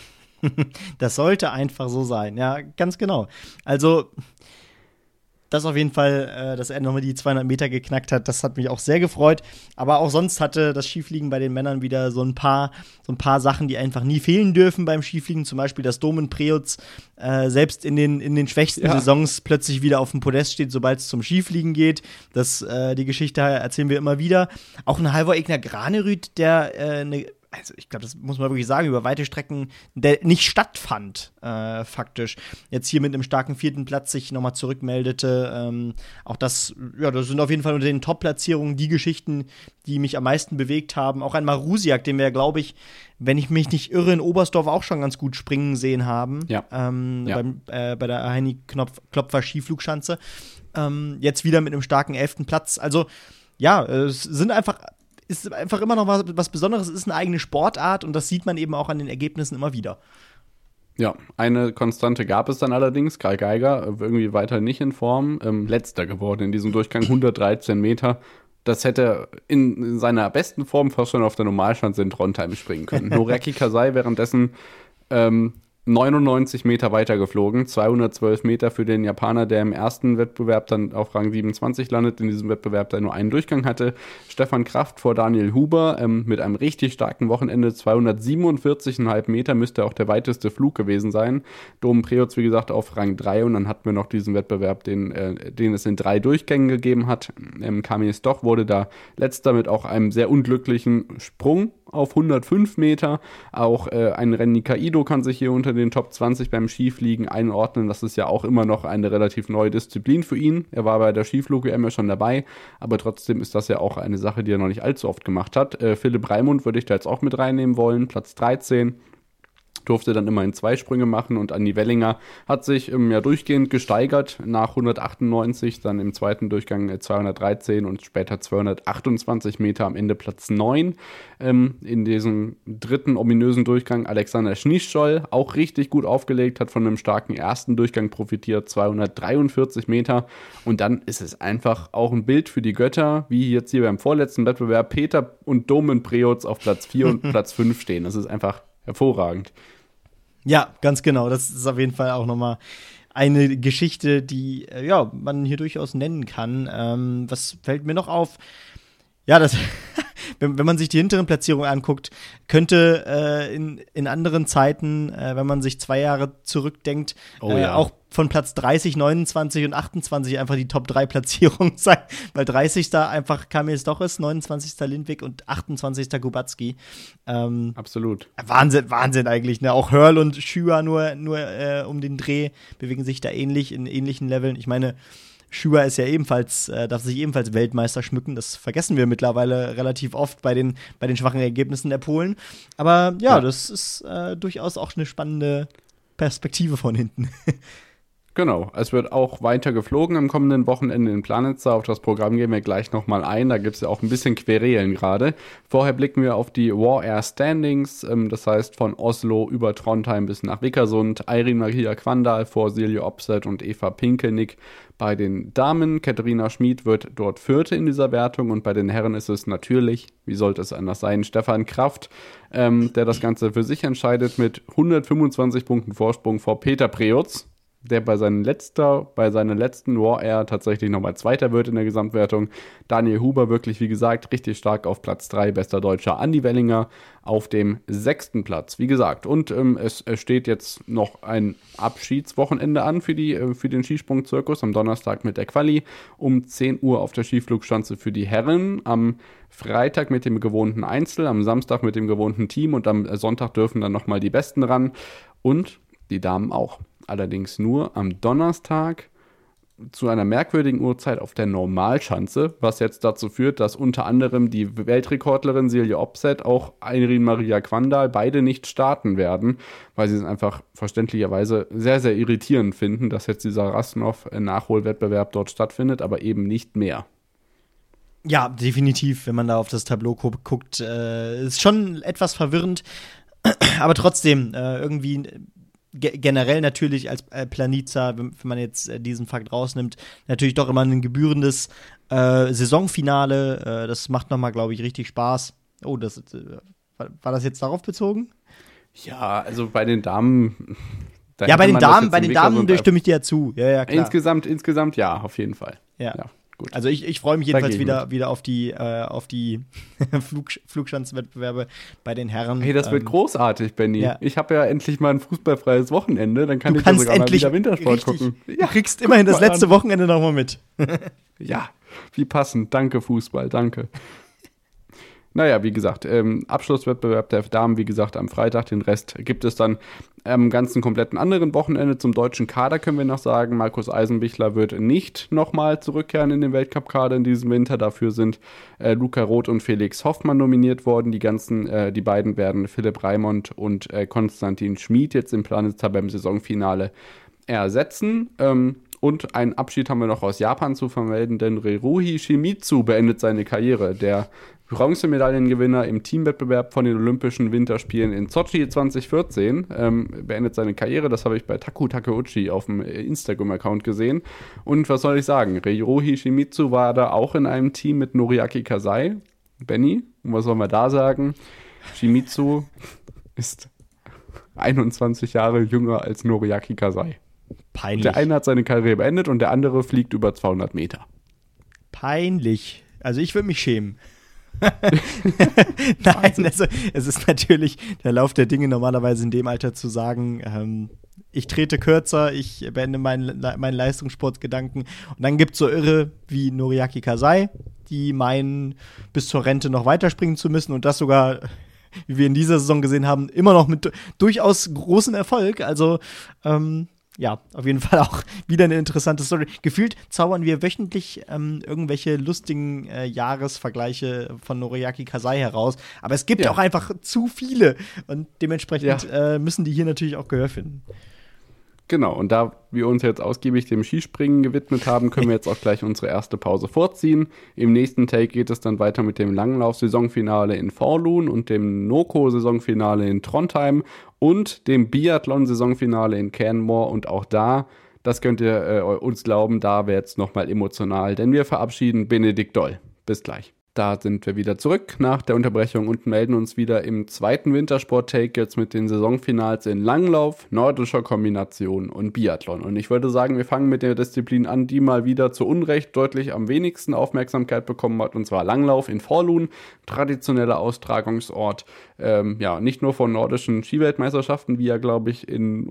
Das sollte einfach so sein, ja, ganz genau. Also das auf jeden Fall, dass er nochmal die 200 Meter geknackt hat, das hat mich auch sehr gefreut. Aber auch sonst hatte das Skifliegen bei den Männern wieder so ein paar Sachen, die einfach nie fehlen dürfen beim Skifliegen. Zum Beispiel, dass Domen Preutz selbst in den schwächsten Saisons plötzlich wieder auf dem Podest steht, sobald es zum Skifliegen geht. Die Geschichte erzählen wir immer wieder. Auch ein Halvor Egner Granerüt, der also ich glaube, das muss man wirklich sagen, über weite Strecken, der nicht stattfand, faktisch. Jetzt hier mit einem starken 4. Platz sich nochmal zurückmeldete. Auch das sind auf jeden Fall unter den Top-Platzierungen die Geschichten, die mich am meisten bewegt haben. Auch ein Marusiak, den wir, glaube ich, wenn ich mich nicht irre, in Oberstdorf auch schon ganz gut springen sehen haben. Bei der Heini-Klopfer Skiflugschanze. Jetzt wieder mit einem starken 11. Platz. Also, ja, es ist einfach immer noch was Besonderes, es ist eine eigene Sportart und das sieht man eben auch an den Ergebnissen immer wieder. Ja, eine Konstante gab es dann allerdings, Kai Geiger, irgendwie weiter nicht in Form, letzter geworden in diesem Durchgang, 113 Meter. das hätte in seiner besten Form fast schon auf der Normalschanze in Trondheim springen können. Noreki Kasai währenddessen 99 Meter weiter geflogen, 212 Meter für den Japaner, der im ersten Wettbewerb dann auf Rang 27 landet, in diesem Wettbewerb, der nur einen Durchgang hatte. Stefan Kraft vor Daniel Huber mit einem richtig starken Wochenende, 247,5 Meter, müsste auch der weiteste Flug gewesen sein. Dom Preutz, wie gesagt, auf Rang 3 und dann hatten wir noch diesen Wettbewerb, den es in 3 Durchgängen gegeben hat. Kamil Stoch wurde da letzter mit auch einem sehr unglücklichen Sprung auf 105 Meter. Auch ein Renny Kaido kann sich hier unter den Top 20 beim Skifliegen einordnen. Das ist ja auch immer noch eine relativ neue Disziplin für ihn. Er war bei der Skiflug-WM ja schon dabei, aber trotzdem ist das ja auch eine Sache, die er noch nicht allzu oft gemacht hat. Philipp Raimund würde ich da jetzt auch mit reinnehmen wollen, Platz 13. Durfte dann immerhin 2 Sprünge machen und Andi Wellinger hat sich durchgehend gesteigert, nach 198, dann im zweiten Durchgang 213 und später 228 Meter, am Ende Platz 9. In diesem dritten ominösen Durchgang Alexander Schnischol, auch richtig gut aufgelegt, hat von einem starken ersten Durchgang profitiert, 243 Meter und dann ist es einfach auch ein Bild für die Götter, wie jetzt hier beim vorletzten Wettbewerb Peter und Domen Preutz auf Platz 4 und Platz 5 stehen. Das ist einfach hervorragend. Ja, ganz genau. Das ist auf jeden Fall auch nochmal eine Geschichte, die man hier durchaus nennen kann. Was fällt mir noch auf? Ja, das wenn man sich die hinteren Platzierungen anguckt, könnte in anderen Zeiten, wenn man sich 2 Jahre zurückdenkt, auch von Platz 30, 29 und 28 einfach die Top-3-Platzierung sein, weil 30. einfach Kamil Stoch ist, 29. Lindvik und 28. Kubacki. Absolut. Wahnsinn eigentlich, ne? Auch Hörl und Schüa nur um den Dreh bewegen sich da ähnlich, in ähnlichen Leveln. Ich meine, Schüa ist ja ebenfalls, darf sich ebenfalls Weltmeister schmücken. Das vergessen wir mittlerweile relativ oft bei den schwachen Ergebnissen der Polen. Aber das ist durchaus auch eine spannende Perspektive von hinten. Genau, es wird auch weiter geflogen am kommenden Wochenende in Planitza. Auf das Programm gehen wir gleich nochmal ein. Da gibt es ja auch ein bisschen Querelen gerade. Vorher blicken wir auf die War Air Standings. Das heißt von Oslo über Trondheim bis nach Vikersund. Eirin Maria Kvandal vor Silje Opset und Eva Pinkelnick bei den Damen. Katharina Schmid wird dort Vierte in dieser Wertung. Und bei den Herren ist es natürlich, wie sollte es anders sein, Stefan Kraft, der das Ganze für sich entscheidet mit 125 Punkten Vorsprung vor Peter Preutz, der bei seiner letzten War Air tatsächlich nochmal Zweiter wird in der Gesamtwertung. Daniel Huber wirklich, wie gesagt, richtig stark auf Platz 3, bester Deutscher. Andi Wellinger auf dem 6. Platz, wie gesagt. Und es steht jetzt noch ein Abschiedswochenende an für den Skisprung-Zirkus am Donnerstag mit der Quali. Um 10 Uhr auf der Skiflugschanze für die Herren. Am Freitag mit dem gewohnten Einzel, am Samstag mit dem gewohnten Team und am Sonntag dürfen dann nochmal die Besten ran. Und die Damen auch. Allerdings nur am Donnerstag zu einer merkwürdigen Uhrzeit auf der Normalschanze, was jetzt dazu führt, dass unter anderem die Weltrekordlerin Silje Opset, auch Eirin Maria Kvandal, beide nicht starten werden, weil sie es einfach verständlicherweise sehr, sehr irritierend finden, dass jetzt dieser Rasnov-Nachholwettbewerb dort stattfindet, aber eben nicht mehr. Ja, definitiv, wenn man da auf das Tableau guckt, ist schon etwas verwirrend, aber trotzdem irgendwie generell natürlich als Planica, wenn man jetzt diesen Fakt rausnimmt, natürlich doch immer ein gebührendes Saisonfinale. Das macht nochmal, glaube ich, richtig Spaß. Oh, war das jetzt darauf bezogen? Ja, also bei den Damen. Ja, bei den Damen stimme ich dir ja zu. Ja, klar. Insgesamt ja, auf jeden Fall. Ja. Gut. Also ich freue mich jedenfalls wieder auf die Flugschanzenwettbewerbe bei den Herren. Hey, das wird großartig, Benny. Ja. Ich habe ja endlich mal ein fußballfreies Wochenende, dann kann ich ja sogar mal wieder Wintersport gucken. Ja, du kriegst immerhin das letzte Wochenende nochmal mit. Ja, wie passend. Danke, Fußball, danke. Naja, wie gesagt, Abschlusswettbewerb der Damen, wie gesagt, am Freitag. Den Rest gibt es dann am ganzen kompletten anderen Wochenende. Zum deutschen Kader können wir noch sagen, Markus Eisenbichler wird nicht nochmal zurückkehren in den Weltcup-Kader in diesem Winter. Dafür sind Luca Roth und Felix Hoffmann nominiert worden. Die beiden werden Philipp Raimond und Konstantin Schmid jetzt im Planitza beim Saisonfinale ersetzen. Und einen Abschied haben wir noch aus Japan zu vermelden, denn Reruhi Shimizu beendet seine Karriere. Der Bronzemedaillengewinner im Teamwettbewerb von den Olympischen Winterspielen in Sochi 2014, beendet seine Karriere. Das habe ich bei Taku Takeuchi auf dem Instagram-Account gesehen. Und was soll ich sagen? Ryohei Shimizu war da auch in einem Team mit Noriaki Kasai. Benny, was sollen wir da sagen? Shimizu ist 21 Jahre jünger als Noriaki Kasai. Peinlich. Der eine hat seine Karriere beendet und der andere fliegt über 200 Meter. Peinlich. Also ich würde mich schämen. Nein, also es ist natürlich der Lauf der Dinge normalerweise in dem Alter zu sagen, ich trete kürzer, ich beende meinen Leistungssportgedanken. Und dann gibt es so Irre wie Noriaki Kasai, die meinen, bis zur Rente noch weiterspringen zu müssen und das sogar, wie wir in dieser Saison gesehen haben, immer noch mit durchaus großem Erfolg. Also ja, auf jeden Fall auch wieder eine interessante Story. Gefühlt zaubern wir wöchentlich irgendwelche lustigen Jahresvergleiche von Noriaki Kasai heraus. Aber es gibt auch einfach zu viele. Und dementsprechend müssen die hier natürlich auch Gehör finden. Genau, und da wir uns jetzt ausgiebig dem Skispringen gewidmet haben, können wir jetzt auch gleich unsere erste Pause vorziehen. Im nächsten Take geht es dann weiter mit dem Langlauf-Saisonfinale in Falun und dem Noko-Saisonfinale in Trondheim und dem Biathlon-Saisonfinale in Canmore. Und auch da, das könnt ihr uns glauben, da wird es nochmal emotional, denn wir verabschieden Benedikt Doll. Bis gleich. Da sind wir wieder zurück nach der Unterbrechung und melden uns wieder im zweiten Wintersport-Take jetzt mit den Saisonfinals in Langlauf, nordischer Kombination und Biathlon. Und ich würde sagen, wir fangen mit der Disziplin an, die mal wieder zu Unrecht deutlich am wenigsten Aufmerksamkeit bekommen hat, und zwar Langlauf in Falun, traditioneller Austragungsort, nicht nur von nordischen Skiweltmeisterschaften, wie ja, glaube ich, in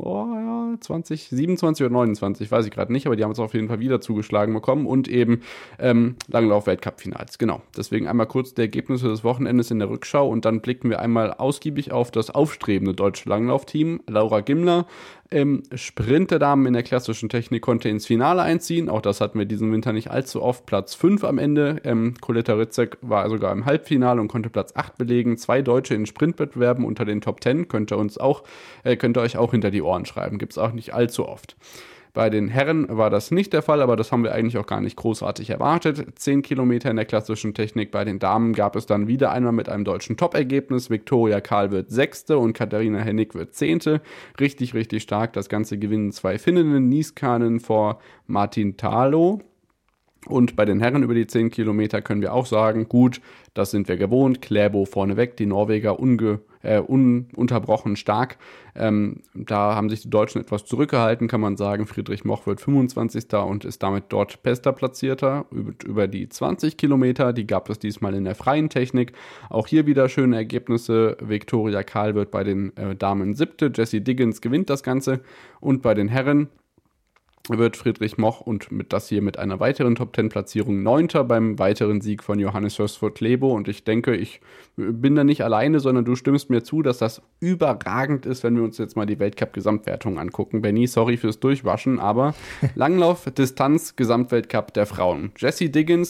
2027 oder 29, weiß ich gerade nicht, aber die haben es auf jeden Fall wieder zugeschlagen bekommen und eben Langlauf-Weltcup-Finals, genau. Deswegen einmal kurz die Ergebnisse des Wochenendes in der Rückschau und dann blicken wir einmal ausgiebig auf das aufstrebende deutsche Langlaufteam. Laura Gimler im Sprint der Damen in der klassischen Technik konnte ins Finale einziehen. Auch das hatten wir diesen Winter nicht allzu oft. Platz 5 am Ende. Coletta Ritzek war sogar im Halbfinale und konnte Platz 8 belegen. 2 Deutsche in Sprintwettbewerben unter den Top 10. Könnt ihr euch auch hinter die Ohren schreiben. Gibt es auch nicht allzu oft. Bei den Herren war das nicht der Fall, aber das haben wir eigentlich auch gar nicht großartig erwartet. 10 Kilometer in der klassischen Technik. Bei den Damen gab es dann wieder einmal mit einem deutschen Top-Ergebnis. Viktoria Karl wird 6. und Katharina Hennig wird 10. Richtig, richtig stark. Das Ganze gewinnen 2 Finninnen, Niskanen vor Martin Talo. Und bei den Herren über die 10 Kilometer können wir auch sagen, gut, das sind wir gewohnt. Klæbo vorneweg, die Norweger ununterbrochen stark. Da haben sich die Deutschen etwas zurückgehalten, kann man sagen. Friedrich Moch wird 25. und ist damit dort bester Platzierter. Über die 20 Kilometer, die gab es diesmal in der freien Technik. Auch hier wieder schöne Ergebnisse. Viktoria Karl wird bei den Damen 7. Jessie Diggins gewinnt das Ganze. Und bei den Herren wird Friedrich Moch und mit einer weiteren Top-10-Platzierung 9. beim weiteren Sieg von Johannes Hørsford Klæbo. Und ich denke, ich bin da nicht alleine, sondern du stimmst mir zu, dass das überragend ist, wenn wir uns jetzt mal die Weltcup-Gesamtwertung angucken. Benny, sorry fürs Durchwaschen, aber Langlauf-Distanz-Gesamtweltcup der Frauen. Jessie Diggins,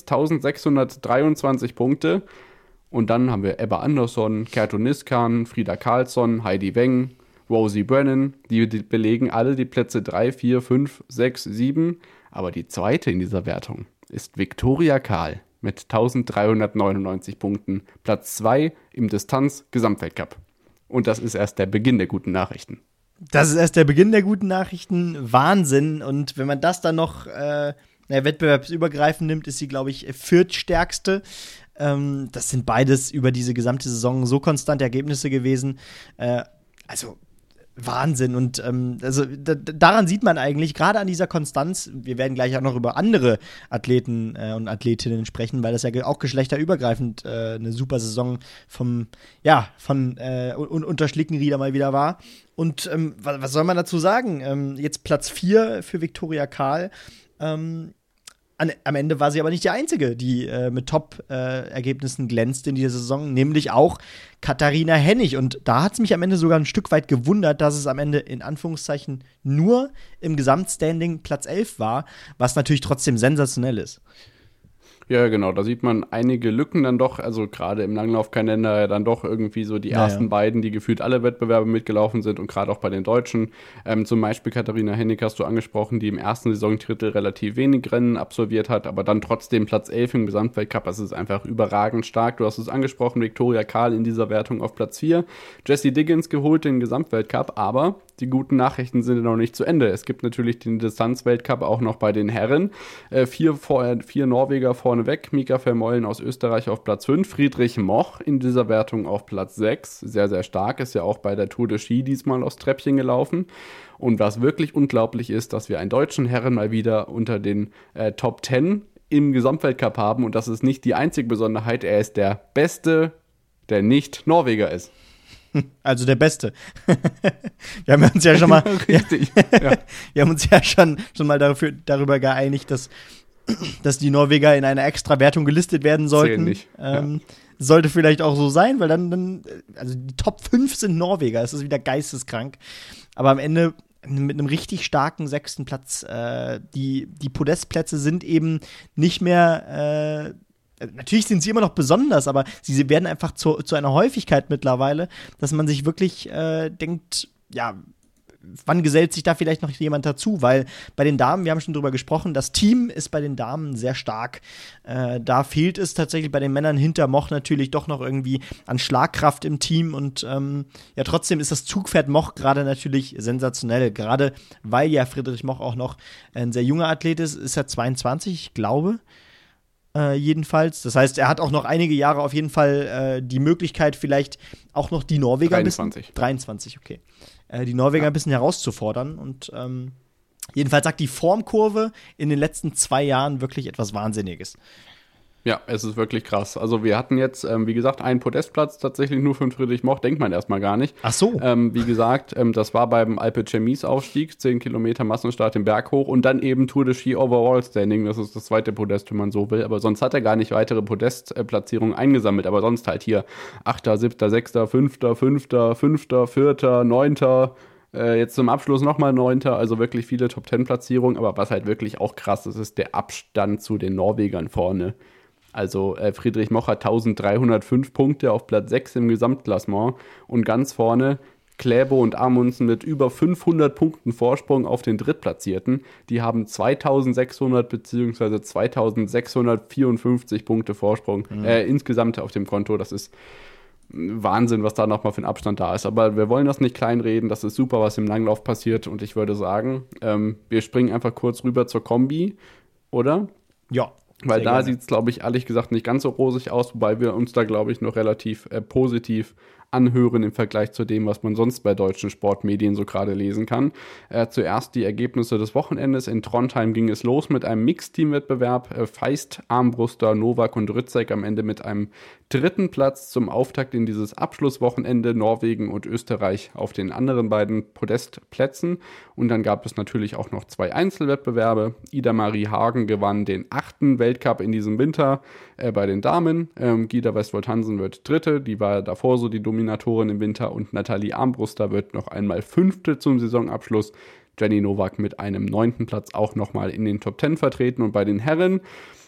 1623 Punkte. Und dann haben wir Ebba Andersson, Kerttu Niskan, Frida Karlsson, Heidi Weng, Rosie Brennan, die belegen alle die Plätze 3, 4, 5, 6, 7. Aber die zweite in dieser Wertung ist Viktoria Karl mit 1399 Punkten. Platz 2 im Distanz-Gesamtweltcup. Und das ist erst der Beginn der guten Nachrichten. Das ist erst der Beginn der guten Nachrichten. Wahnsinn. Und wenn man das dann noch wettbewerbsübergreifend nimmt, ist sie, glaube ich, viertstärkste. Das sind beides über diese gesamte Saison so konstante Ergebnisse gewesen. Also Wahnsinn. Und daran sieht man eigentlich, gerade an dieser Konstanz, wir werden gleich auch noch über andere Athleten und Athletinnen sprechen, weil das ja auch geschlechterübergreifend eine super Saison von Schlickenrieder mal wieder war. Und was soll man dazu sagen? Jetzt Platz 4 für Viktoria Karl. Am Ende war sie aber nicht die Einzige, die mit Top-Ergebnissen glänzt in dieser Saison, nämlich auch Katharina Hennig. Und da hat es mich am Ende sogar ein Stück weit gewundert, dass es am Ende in Anführungszeichen nur im Gesamtstanding Platz 11 war, was natürlich trotzdem sensationell ist. Ja, genau, da sieht man einige Lücken dann doch, also gerade im Langlaufkalender dann doch irgendwie so die ersten beiden, die gefühlt alle Wettbewerbe mitgelaufen sind und gerade auch bei den Deutschen. Zum Beispiel Katharina Hennig hast du angesprochen, die im ersten Saisondrittel relativ wenig Rennen absolviert hat, aber dann trotzdem Platz 11 im Gesamtweltcup, das ist einfach überragend stark. Du hast es angesprochen, Viktoria Karl in dieser Wertung auf Platz 4, Jessie Diggins geholt den Gesamtweltcup, aber die guten Nachrichten sind noch nicht zu Ende. Es gibt natürlich den Distanzweltcup auch noch bei den Herren. Vier Norweger vorneweg. Mika Vermeulen aus Österreich auf Platz 5. Friedrich Moch in dieser Wertung auf Platz 6. Sehr, sehr stark. Ist ja auch bei der Tour de Ski diesmal aufs Treppchen gelaufen. Und was wirklich unglaublich ist, dass wir einen deutschen Herren mal wieder unter den Top 10 im Gesamtweltcup haben. Und das ist nicht die einzige Besonderheit. Er ist der Beste, der nicht Norweger ist. Also der Beste. Wir haben uns ja schon mal, Richtig. Ja. Wir haben uns ja schon mal darüber geeinigt, dass die Norweger in einer Extra-Wertung gelistet werden sollten. Nicht. Sollte vielleicht auch so sein, weil dann, also die Top 5 sind Norweger. Das ist wieder geisteskrank. Aber am Ende mit einem richtig starken 6. Platz. Die Podestplätze sind eben nicht mehr natürlich sind sie immer noch besonders, aber sie werden einfach zu einer Häufigkeit mittlerweile, dass man sich wirklich denkt, ja, wann gesellt sich da vielleicht noch jemand dazu? Weil bei den Damen, wir haben schon drüber gesprochen, das Team ist bei den Damen sehr stark. Da fehlt es tatsächlich bei den Männern hinter Moch natürlich doch noch irgendwie an Schlagkraft im Team. Und ja, trotzdem ist das Zugpferd Moch gerade natürlich sensationell. Gerade weil ja Friedrich Moch auch noch ein sehr junger Athlet ist er 22, ich glaube. Jedenfalls. Das heißt, er hat auch noch einige Jahre auf jeden Fall die Möglichkeit, vielleicht auch noch die Norweger 23, okay. Die Norweger ein bisschen herauszufordern. Und jedenfalls sagt die Formkurve in den letzten 2 Jahren wirklich etwas Wahnsinniges. Ja, es ist wirklich krass. Also wir hatten jetzt, wie gesagt, einen Podestplatz tatsächlich nur für Friedrich Moch, denkt man erstmal gar nicht. Ach so. Wie gesagt, das war beim Alpe Chemise Aufstieg, 10 Kilometer Massenstart den Berg hoch und dann eben Tour de Ski Overall Standing, das ist das zweite Podest, wenn man so will. Aber sonst hat er gar nicht weitere Podestplatzierungen eingesammelt, aber sonst halt hier 8., 7., 6., 5., 5., 5., 4., 9., jetzt zum Abschluss nochmal 9., also wirklich viele Top-10-Platzierungen, aber was halt wirklich auch krass ist, ist der Abstand zu den Norwegern vorne. Also Friedrich Moch hat 1305 Punkte auf Platz 6 im Gesamtklassement und ganz vorne Kläbo und Amundsen mit über 500 Punkten Vorsprung auf den Drittplatzierten. Die haben 2600 bzw. 2654 Punkte Vorsprung insgesamt auf dem Konto. Das ist Wahnsinn, was da nochmal für ein Abstand da ist. Aber wir wollen das nicht kleinreden. Das ist super, was im Langlauf passiert. Und ich würde sagen, wir springen einfach kurz rüber zur Kombi, oder? Ja. Weil da sieht es, glaube ich, ehrlich gesagt nicht ganz so rosig aus, wobei wir uns da, glaube ich, noch relativ positiv anhören im Vergleich zu dem, was man sonst bei deutschen Sportmedien so gerade lesen kann. Zuerst die Ergebnisse des Wochenendes. In Trondheim ging es los mit einem Mixteam-Wettbewerb. Feist, Armbruster, Novak und Rützek am Ende mit einem 3. Platz zum Auftakt in dieses Abschlusswochenende. Norwegen und Österreich auf den anderen beiden Podestplätzen. Und dann gab es natürlich auch noch 2 Einzelwettbewerbe. Ida-Marie Hagen gewann den 8. Weltcup in diesem Winter bei den Damen. Gida Westwold-Hansen wird 3., die war davor so die Dominatorin im Winter, und Nathalie Armbruster wird noch einmal 5. zum Saisonabschluss. Jenny Nowak mit einem 9. Platz auch nochmal in den Top 10 vertreten. Und bei den Herren,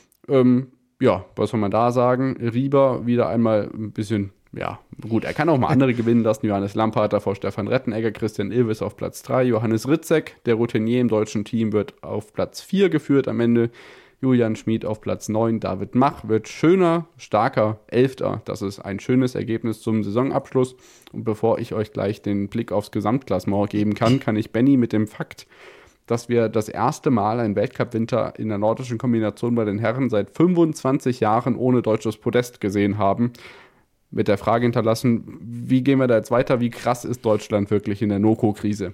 ja, was soll man da sagen? Rieber wieder einmal ein bisschen, ja, gut, er kann auch mal andere gewinnen lassen. Johannes Lampater vor Stefan Rettenegger, Christian Ilves auf Platz 3, Johannes Ritzek, der Routinier im deutschen Team, wird auf Platz 4 geführt am Ende. Julian Schmid auf Platz 9, David Mach wird schöner, starker 11. Das ist ein schönes Ergebnis zum Saisonabschluss. Und bevor ich euch gleich den Blick aufs Gesamtklassement geben kann, kann ich Benny mit dem Fakt, dass wir das erste Mal einen Weltcup-Winter in der nordischen Kombination bei den Herren seit 25 Jahren ohne deutsches Podest gesehen haben, mit der Frage hinterlassen, wie gehen wir da jetzt weiter, wie krass ist Deutschland wirklich in der NOKO-Krise?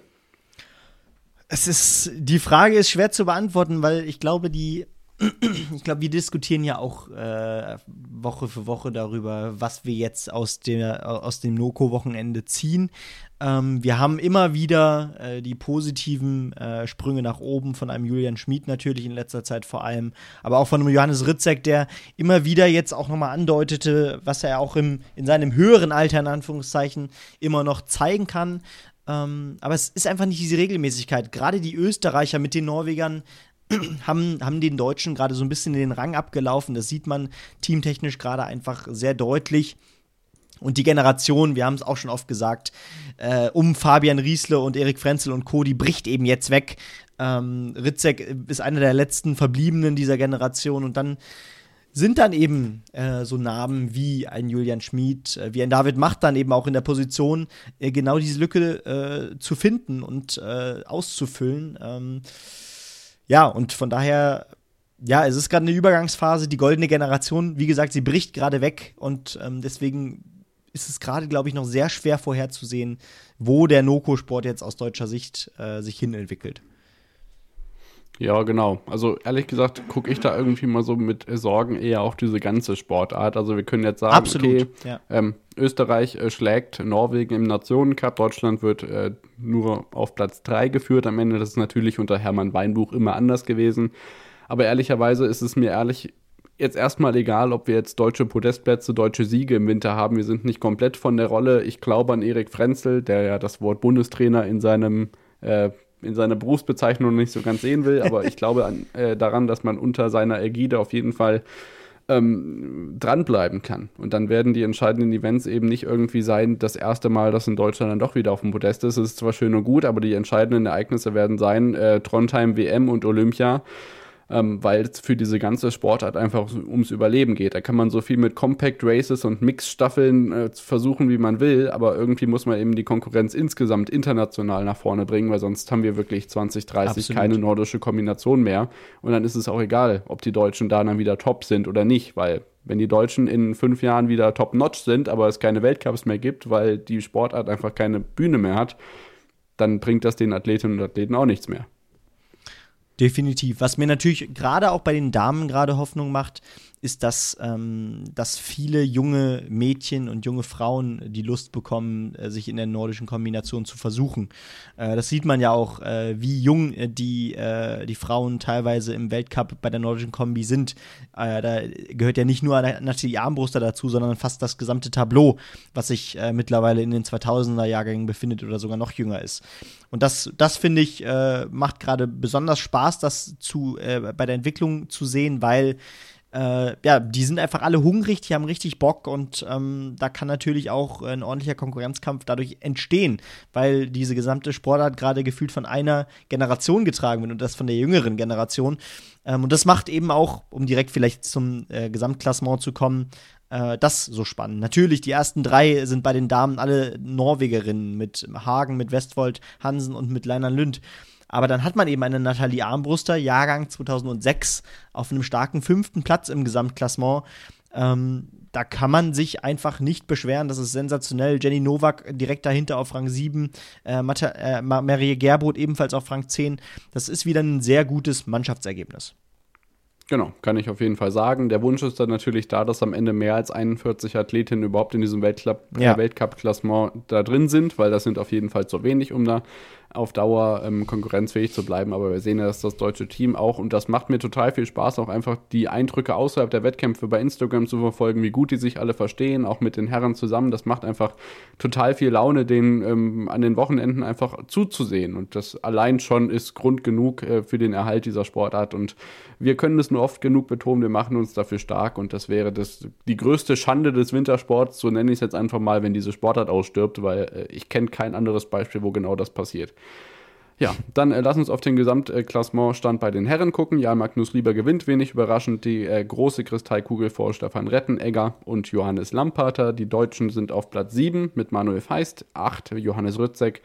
Die Frage ist schwer zu beantworten, weil ich glaube, wir diskutieren ja auch Woche für Woche darüber, was wir jetzt aus dem NOKO-Wochenende ziehen. Wir haben immer wieder die positiven Sprünge nach oben von einem Julian Schmid natürlich in letzter Zeit vor allem, aber auch von einem Johannes Ritzek, der immer wieder jetzt auch nochmal andeutete, was er auch in seinem höheren Alter in Anführungszeichen immer noch zeigen kann. Aber es ist einfach nicht diese Regelmäßigkeit. Gerade die Österreicher mit den Norwegern haben den Deutschen gerade so ein bisschen den Rang abgelaufen. Das sieht man teamtechnisch gerade einfach sehr deutlich. Und die Generation, wir haben es auch schon oft gesagt, um Fabian Riesle und Erik Frenzel und Co., die bricht eben jetzt weg. Ritzek ist einer der letzten Verbliebenen dieser Generation. Und dann sind dann eben so Namen wie ein Julian Schmid, wie ein David Macht dann eben auch in der Position, genau diese Lücke zu finden und auszufüllen. Ja, und von daher, ja, es ist gerade eine Übergangsphase, die goldene Generation, wie gesagt, sie bricht gerade weg und deswegen ist es gerade, glaube ich, noch sehr schwer vorherzusehen, wo der Noko-Sport jetzt aus deutscher Sicht sich hin entwickelt. Ja, genau. Also ehrlich gesagt gucke ich da irgendwie mal so mit Sorgen eher auf diese ganze Sportart. Also wir können jetzt sagen, absolut, okay, ja. Österreich schlägt Norwegen im Nationencup, Deutschland wird nur auf Platz 3 geführt am Ende. Das ist natürlich unter Hermann Weinbuch immer anders gewesen. Aber ehrlicherweise ist es mir jetzt erstmal egal, ob wir jetzt deutsche Podestplätze, deutsche Siege im Winter haben. Wir sind nicht komplett von der Rolle. Ich glaube an Erik Frenzel, der ja das Wort Bundestrainer in seiner Berufsbezeichnung nicht so ganz sehen will, aber ich glaube daran, dass man unter seiner Ägide auf jeden Fall dranbleiben kann. Und dann werden die entscheidenden Events eben nicht irgendwie sein, das erste Mal, dass in Deutschland dann doch wieder auf dem Podest ist. Es ist zwar schön und gut, aber die entscheidenden Ereignisse werden sein, Trondheim, WM und Olympia, weil es für diese ganze Sportart einfach ums Überleben geht. Da kann man so viel mit Compact Races und Mixstaffeln versuchen, wie man will, aber irgendwie muss man eben die Konkurrenz insgesamt international nach vorne bringen, weil sonst haben wir wirklich 2030 Absolut. keine nordische Kombination mehr. Und dann ist es auch egal, ob die Deutschen da dann wieder top sind oder nicht, weil wenn die Deutschen in 5 Jahren wieder top-notch sind, aber es keine Weltcups mehr gibt, weil die Sportart einfach keine Bühne mehr hat, dann bringt das den Athletinnen und Athleten auch nichts mehr. Definitiv. Was mir natürlich gerade auch bei den Damen gerade Hoffnung macht, ist, dass viele junge Mädchen und junge Frauen die Lust bekommen, sich in der nordischen Kombination zu versuchen. Das sieht man ja auch, wie jung die Frauen teilweise im Weltcup bei der nordischen Kombi sind. Da gehört ja nicht nur Nathalie Armbruster dazu, sondern fast das gesamte Tableau, was sich mittlerweile in den 2000er-Jahrgängen befindet oder sogar noch jünger ist. Und das finde ich, macht gerade besonders Spaß, das bei der Entwicklung zu sehen, weil die sind einfach alle hungrig, die haben richtig Bock und da kann natürlich auch ein ordentlicher Konkurrenzkampf dadurch entstehen, weil diese gesamte Sportart gerade gefühlt von einer Generation getragen wird und das von der jüngeren Generation. Und das macht eben auch, um direkt vielleicht zum Gesamtklassement zu kommen, das so spannend. Natürlich, die ersten 3 sind bei den Damen alle Norwegerinnen mit Hagen, mit Westfold, Hansen und mit Leina Lund. Aber dann hat man eben eine Nathalie Armbruster, Jahrgang 2006, auf einem starken 5. Platz im Gesamtklassement. Da kann man sich einfach nicht beschweren, das ist sensationell. Jenny Nowak direkt dahinter auf Rang 7, Marie Gerbrot ebenfalls auf Rang 10. Das ist wieder ein sehr gutes Mannschaftsergebnis. Genau, kann ich auf jeden Fall sagen. Der Wunsch ist dann natürlich da, dass am Ende mehr als 41 Athletinnen überhaupt in diesem Weltcup-Klassement da drin sind, weil das sind auf jeden Fall zu wenig, um da auf Dauer konkurrenzfähig zu bleiben. Aber wir sehen ja, dass das deutsche Team auch, und das macht mir total viel Spaß, auch einfach die Eindrücke außerhalb der Wettkämpfe bei Instagram zu verfolgen, wie gut die sich alle verstehen, auch mit den Herren zusammen. Das macht einfach total viel Laune, denen an den Wochenenden einfach zuzusehen. Und das allein schon ist Grund genug für den Erhalt dieser Sportart. Und wir können es nur oft genug betonen, wir machen uns dafür stark. Und das wäre die größte Schande des Wintersports, so nenne ich es jetzt einfach mal, wenn diese Sportart ausstirbt, weil ich kenne kein anderes Beispiel, wo genau das passiert. Ja, dann lass uns auf den Gesamtklassementstand bei den Herren gucken. Ja, Magnus Rieber gewinnt, wenig überraschend, die große Kristallkugel vor Stefan Rettenegger und Johannes Lamparter. Die Deutschen sind auf Platz 7 mit Manuel Feist, 8 Johannes Rützek,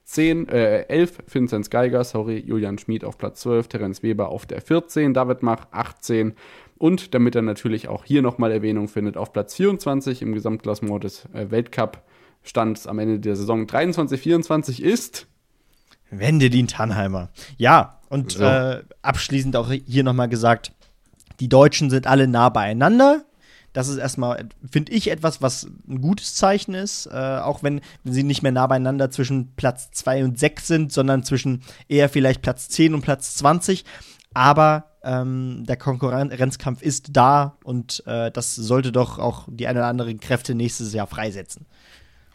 11 Vinzenz Geiger, Julian Schmid auf Platz 12, Terenz Weber auf der 14, David Mach 18 und, damit er natürlich auch hier nochmal Erwähnung findet, auf Platz 24 im Gesamtklassement des Weltcup-Stands am Ende der Saison 23-24 ist Wendelin Tannheimer. Ja, und so. Abschließend auch hier nochmal gesagt, die Deutschen sind alle nah beieinander. Das ist erstmal, finde ich, etwas, was ein gutes Zeichen ist, auch wenn sie nicht mehr nah beieinander zwischen Platz 2 und 6 sind, sondern zwischen eher vielleicht Platz 10 und Platz 20. Aber der Konkurrenzkampf ist da und das sollte doch auch die eine oder andere Kräfte nächstes Jahr freisetzen.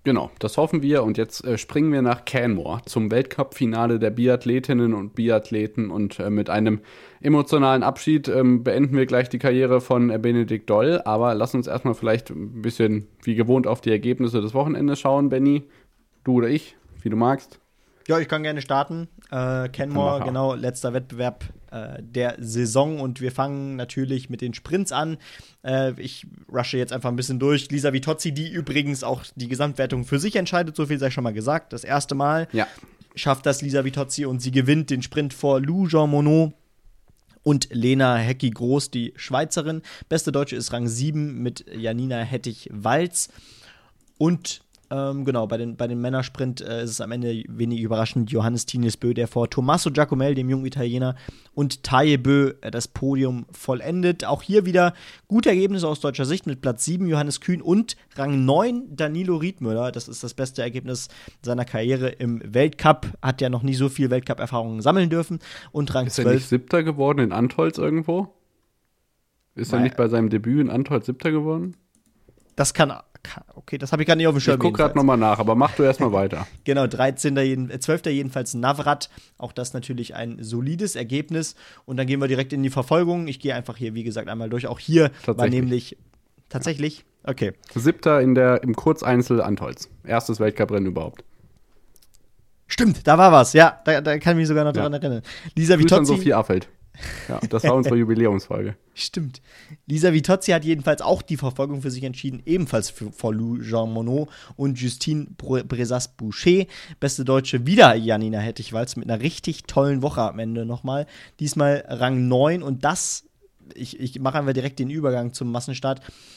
Genau, das hoffen wir. Und jetzt springen wir nach Canmore zum Weltcup-Finale der Biathletinnen und Biathleten. Und mit einem emotionalen Abschied beenden wir gleich die Karriere von Benedikt Doll. Aber lass uns erstmal vielleicht ein bisschen wie gewohnt auf die Ergebnisse des Wochenendes schauen, Benny. Du oder ich, wie du magst. Ja, ich kann gerne starten. Canmore, genau, letzter Wettbewerb der Saison und wir fangen natürlich mit den Sprints an. Ich rushe jetzt einfach ein bisschen durch. Lisa Vitozzi, die übrigens auch die Gesamtwertung für sich entscheidet, so viel sei schon mal gesagt. Das erste Mal schafft das Lisa Vitozzi und sie gewinnt den Sprint vor Lou Jean Monod und Lena Hecki-Groß, die Schweizerin. Beste Deutsche ist Rang 7 mit Janina Hettich-Walz. Und genau, bei den Männersprint ist es am Ende wenig überraschend Johannes Tinius Bö, der vor Tommaso Giacomel, dem jungen Italiener, und Taye Bö das Podium vollendet. Auch hier wieder gute Ergebnisse aus deutscher Sicht mit Platz 7 Johannes Kühn und Rang 9 Danilo Riedmüller. Das ist das beste Ergebnis seiner Karriere im Weltcup. Hat ja noch nie so viel Weltcup-Erfahrungen sammeln dürfen. Und Rang 12. Ist er nicht Siebter geworden in Antholz irgendwo? Ist er nicht bei seinem Debüt in Antholz Siebter geworden? Das kann okay, das habe ich gar nicht auf dem Schirm. Ich gucke gerade nochmal nach, aber mach du erstmal weiter. Genau, 12. jedenfalls Navrat. Auch das natürlich ein solides Ergebnis. Und dann gehen wir direkt in die Verfolgung. Ich gehe einfach hier, wie gesagt, einmal durch. Auch hier war nämlich tatsächlich, okay. Siebter im Kurzeinzel Antholz. Erstes Weltcuprennen überhaupt. Stimmt, da war was. Ja, da kann ich mich sogar noch dran erinnern. Lisa Vitozzi. Sophie Affeld. Ja, das war unsere Jubiläumsfolge. Stimmt. Lisa Vitozzi hat jedenfalls auch die Verfolgung für sich entschieden, ebenfalls vor Lou Jean Monod und Justine Brezas-Boucher. Beste Deutsche wieder Janina Hettich-Walz mit einer richtig tollen Woche am Ende nochmal. Diesmal Rang 9 und das, ich mache einfach direkt den Übergang zum Massenstart,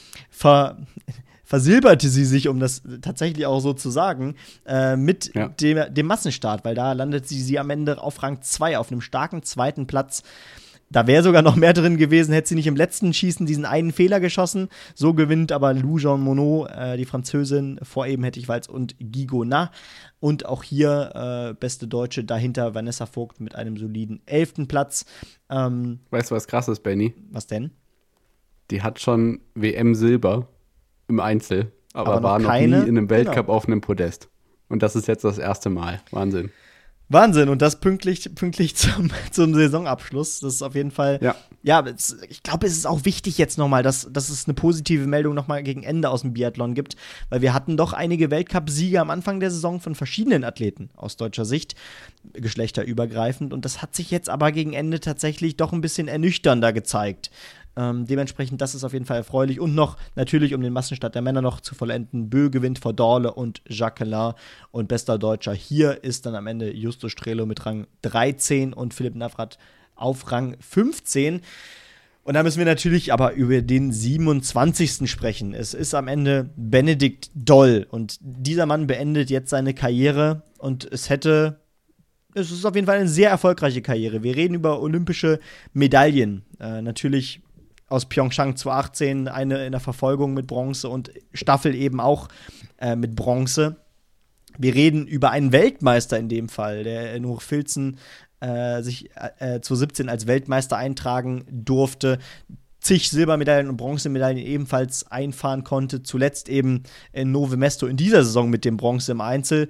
versilberte sie sich, um das tatsächlich auch so zu sagen, mit dem Massenstart, weil da landet sie am Ende auf Rang 2, auf einem starken zweiten Platz. Da wäre sogar noch mehr drin gewesen, hätte sie nicht im letzten Schießen diesen einen Fehler geschossen. So gewinnt aber Lou Jean Monod, die Französin, vor eben Hettich-Walz und Guy Gonat. Und auch hier beste Deutsche, dahinter Vanessa Vogt mit einem soliden 11. Platz. Weißt du, was krass ist, Benny? Was denn? Die hat schon WM-Silber im Einzel, aber war noch nie in einem Weltcup auf einem Podest. Und das ist jetzt das erste Mal. Wahnsinn. Wahnsinn, und das pünktlich zum Saisonabschluss. Das ist auf jeden Fall, ich glaube, es ist auch wichtig jetzt nochmal, dass es eine positive Meldung nochmal gegen Ende aus dem Biathlon gibt, weil wir hatten doch einige Weltcup-Siege am Anfang der Saison von verschiedenen Athleten aus deutscher Sicht, geschlechterübergreifend, und das hat sich jetzt aber gegen Ende tatsächlich doch ein bisschen ernüchternder gezeigt. Dementsprechend, das ist auf jeden Fall erfreulich. Und noch natürlich, um den Massenstart der Männer noch zu vollenden, Bö gewinnt vor Dorle und Jacquelin. Und bester Deutscher hier ist dann am Ende Justo Strelo mit Rang 13 und Philipp Navrat auf Rang 15. Und da müssen wir natürlich aber über den 27. sprechen. Es ist am Ende Benedikt Doll. Und dieser Mann beendet jetzt seine Karriere. Und es ist auf jeden Fall eine sehr erfolgreiche Karriere. Wir reden über olympische Medaillen. Natürlich aus Pyeongchang 2018, eine in der Verfolgung mit Bronze und Staffel eben auch mit Bronze. Wir reden über einen Weltmeister in dem Fall, der in Hochfilzen sich 2017 als Weltmeister eintragen durfte, zig Silbermedaillen und Bronzemedaillen ebenfalls einfahren konnte, zuletzt eben in Nove Mesto in dieser Saison mit dem Bronze im Einzel.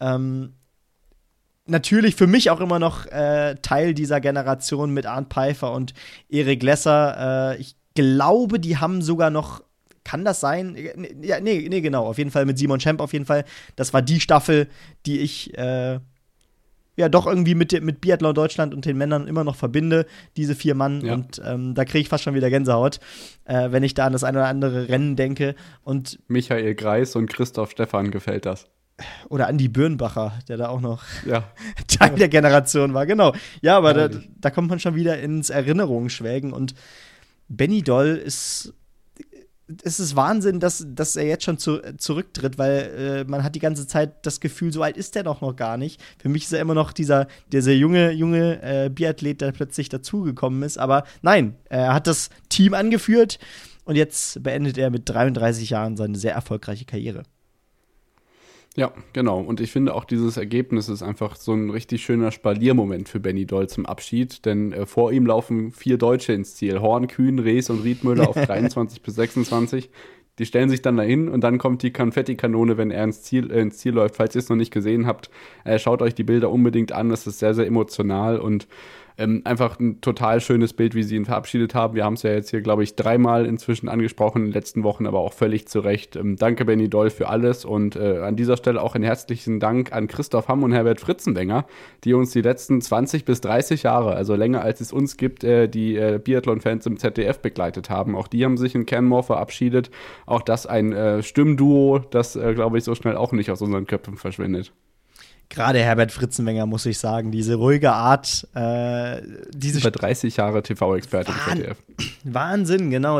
Natürlich für mich auch immer noch Teil dieser Generation mit Arndt Pfeiffer und Erik Lesser. Ich glaube, die haben sogar noch, kann das sein? Ja, nee, genau. Auf jeden Fall mit Simon Schemp auf jeden Fall. Das war die Staffel, die ich doch irgendwie mit Biathlon Deutschland und den Männern immer noch verbinde, diese 4 Mann. Ja. Und da kriege ich fast schon wieder Gänsehaut, wenn ich da an das ein oder andere Rennen denke. Und Michael Greis und Christoph Stephan gefällt das. Oder Andi Birnbacher, der da auch noch Teil der Generation war, genau. Ja, aber da kommt man schon wieder ins Erinnerungsschwelgen. Und Benny Doll es ist Wahnsinn, dass er jetzt schon zurücktritt, weil man hat die ganze Zeit das Gefühl, so alt ist er doch noch gar nicht. Für mich ist er immer noch dieser junge Biathlet, der plötzlich dazugekommen ist. Aber nein, er hat das Team angeführt und jetzt beendet er mit 33 Jahren seine sehr erfolgreiche Karriere. Ja, genau. Und ich finde auch dieses Ergebnis ist einfach so ein richtig schöner Spaliermoment für Benny Doll zum Abschied, denn vor ihm laufen 4 Deutsche ins Ziel. Horn, Kühn, Rees und Riedmüller auf 23 bis 26. Die stellen sich dann dahin und dann kommt die Konfettikanone, wenn er ins Ziel läuft. Falls ihr es noch nicht gesehen habt, schaut euch die Bilder unbedingt an. Es ist sehr, sehr emotional und einfach ein total schönes Bild, wie sie ihn verabschiedet haben. Wir haben es ja jetzt hier, glaube ich, 3-mal inzwischen angesprochen in den letzten Wochen, aber auch völlig zu Recht. Danke, Benny Doll, für alles und an dieser Stelle auch einen herzlichen Dank an Christoph Hamm und Herbert Fritzenwenger, die uns die letzten 20 bis 30 Jahre, also länger als es uns gibt, die Biathlon-Fans im ZDF begleitet haben. Auch die haben sich in Canmore verabschiedet. Auch das ein Stimmduo, das, glaube ich, so schnell auch nicht aus unseren Köpfen verschwindet. Gerade Herbert Fritzenwenger, muss ich sagen, diese ruhige Art, über 30 Jahre TV-Experte im ZDF. Wahnsinn, genau.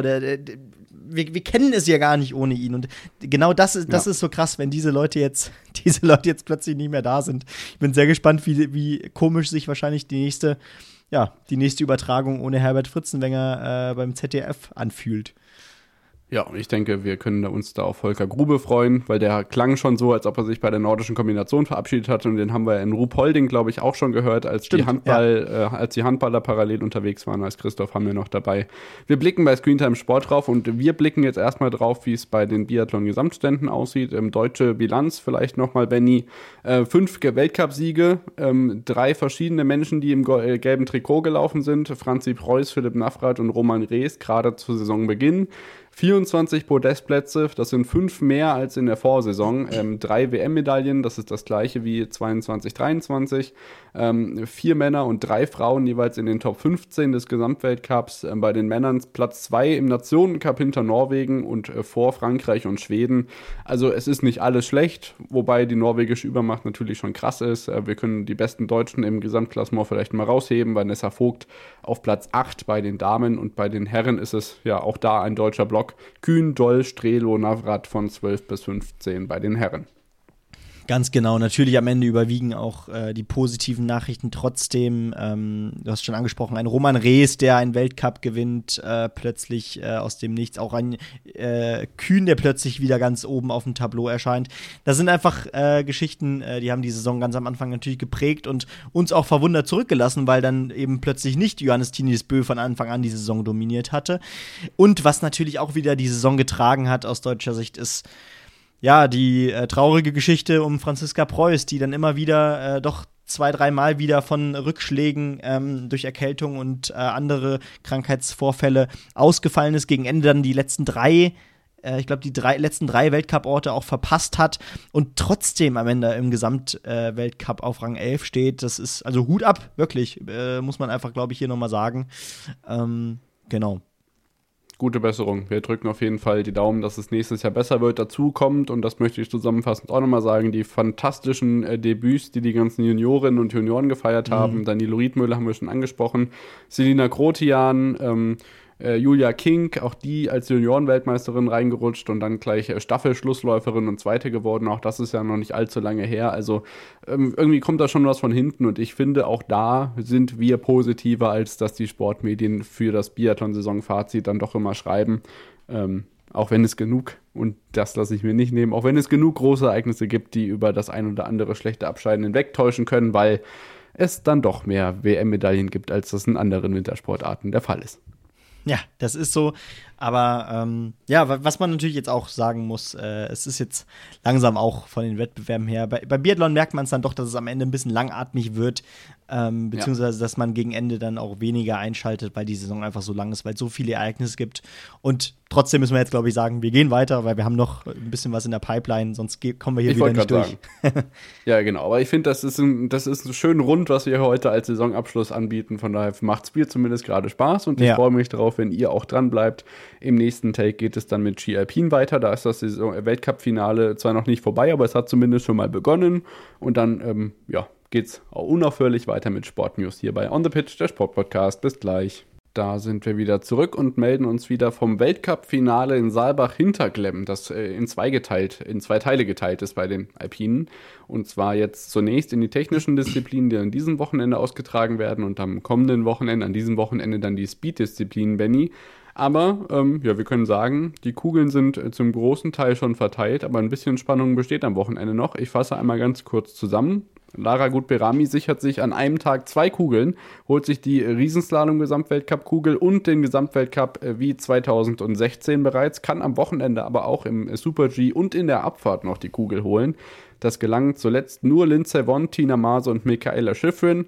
Wir kennen es ja gar nicht ohne ihn. Und genau das ist so krass, wenn diese Leute jetzt plötzlich nicht mehr da sind. Ich bin sehr gespannt, wie komisch sich wahrscheinlich die nächste Übertragung ohne Herbert Fritzenwenger beim ZDF anfühlt. Ja, und ich denke, wir können uns da auf Volker Grube freuen, weil der klang schon so, als ob er sich bei der nordischen Kombination verabschiedet hat. Und den haben wir in Ruhpolding, glaube ich, auch schon gehört, als die Handballer parallel unterwegs waren, als Christoph haben wir noch dabei. Wir blicken bei Screentime Sport drauf und wir blicken jetzt erstmal drauf, wie es bei den Biathlon-Gesamtständen aussieht. Deutsche Bilanz vielleicht nochmal, Benny. 5 Weltcupsiege, 3 verschiedene Menschen, die im gelben Trikot gelaufen sind. Franzi Preuß, Philipp Navrat und Roman Rees, gerade zu Saisonbeginn. 24 Podestplätze, das sind 5 mehr als in der Vorsaison. 3 WM-Medaillen, das ist das gleiche wie 22, 23. 4 Männer und 3 Frauen jeweils in den Top 15 des Gesamtweltcups. Bei den Männern Platz 2 im Nationencup hinter Norwegen und vor Frankreich und Schweden. Also es ist nicht alles schlecht, wobei die norwegische Übermacht natürlich schon krass ist. Wir können die besten Deutschen im Gesamtklassement vielleicht mal rausheben. Vanessa Vogt auf Platz 8 bei den Damen und bei den Herren ist es ja auch da ein deutscher Block. Kühn, Doll, Strelo, Navrat von 12 bis 15 bei den Herren. Ganz genau, natürlich am Ende überwiegen auch die positiven Nachrichten trotzdem. Du hast schon angesprochen, ein Roman Rees, der einen Weltcup gewinnt, plötzlich aus dem Nichts. Auch ein Kühn, der plötzlich wieder ganz oben auf dem Tableau erscheint. Das sind einfach Geschichten, die haben die Saison ganz am Anfang natürlich geprägt und uns auch verwundert zurückgelassen, weil dann eben plötzlich nicht Johannes Tinius Bö von Anfang an die Saison dominiert hatte. Und was natürlich auch wieder die Saison getragen hat aus deutscher Sicht ist, ja, die traurige Geschichte um Franziska Preuß, die dann immer wieder doch 2-3 Mal wieder von Rückschlägen durch Erkältung und andere Krankheitsvorfälle ausgefallen ist, gegen Ende dann die letzten 3 letzten 3 Weltcup-Orte auch verpasst hat und trotzdem am Ende im Gesamtweltcup auf Rang 11 steht. Das ist also Hut ab, wirklich, muss man einfach, glaube ich, hier nochmal sagen. Genau. Gute Besserung. Wir drücken auf jeden Fall die Daumen, dass es nächstes Jahr besser wird. Dazu kommt, und das möchte ich zusammenfassend auch nochmal sagen, die fantastischen Debüts, die ganzen Juniorinnen und Junioren gefeiert haben. Danilo Riedmüller haben wir schon angesprochen. Selina Grotian, Julia King, auch die als Juniorenweltmeisterin reingerutscht und dann gleich Staffelschlussläuferin und Zweite geworden. Auch das ist ja noch nicht allzu lange her. Also irgendwie kommt da schon was von hinten und ich finde, auch da sind wir positiver, als dass die Sportmedien für das Biathlon-Saisonfazit dann doch immer schreiben. Auch wenn es genug, und das lasse ich mir nicht nehmen, auch wenn es genug große Ereignisse gibt, die über das ein oder andere schlechte Abscheiden hinwegtäuschen können, weil es dann doch mehr WM-Medaillen gibt, als das in anderen Wintersportarten der Fall ist. Ja, das ist so. Aber was man natürlich jetzt auch sagen muss, es ist jetzt langsam auch von den Wettbewerben her. Bei Biathlon merkt man es dann doch, dass es am Ende ein bisschen langatmig wird, beziehungsweise dass man gegen Ende dann auch weniger einschaltet, weil die Saison einfach so lang ist, weil es so viele Ereignisse gibt. Und trotzdem müssen wir jetzt, glaube ich, sagen, wir gehen weiter, weil wir haben noch ein bisschen was in der Pipeline, sonst kommen wir hier wieder nicht durch. Ja, genau. Aber ich finde, das ist schön rund, was wir heute als Saisonabschluss anbieten. Von daher macht es mir zumindest gerade Spaß und ich freue mich darauf, wenn ihr auch dran bleibt. Im nächsten Take geht es dann mit Ski Alpin weiter. Da ist das Weltcup-Finale zwar noch nicht vorbei, aber es hat zumindest schon mal begonnen. Und dann, geht's auch unaufhörlich weiter mit Sportnews hier bei On the Pitch, der Sportpodcast. Bis gleich. Da sind wir wieder zurück und melden uns wieder vom Weltcup-Finale in Saalbach-Hinterglemm, das in zwei Teile geteilt ist bei den Alpinen. Und zwar jetzt zunächst in die technischen Disziplinen, die an diesem Wochenende ausgetragen werden und am kommenden Wochenende, an diesem Wochenende dann die Speed-Disziplinen, Benny. Aber, wir können sagen, die Kugeln sind zum großen Teil schon verteilt, aber ein bisschen Spannung besteht am Wochenende noch. Ich fasse einmal ganz kurz zusammen. Lara Gutberami sichert sich an einem Tag 2 Kugeln, holt sich die Riesenslalom-Gesamtweltcup-Kugel und den Gesamtweltcup wie 2016 bereits, kann am Wochenende aber auch im Super-G und in der Abfahrt noch die Kugel holen. Das gelang zuletzt nur Lindsey Vonn, Tina Maase und Michaela Shiffrin.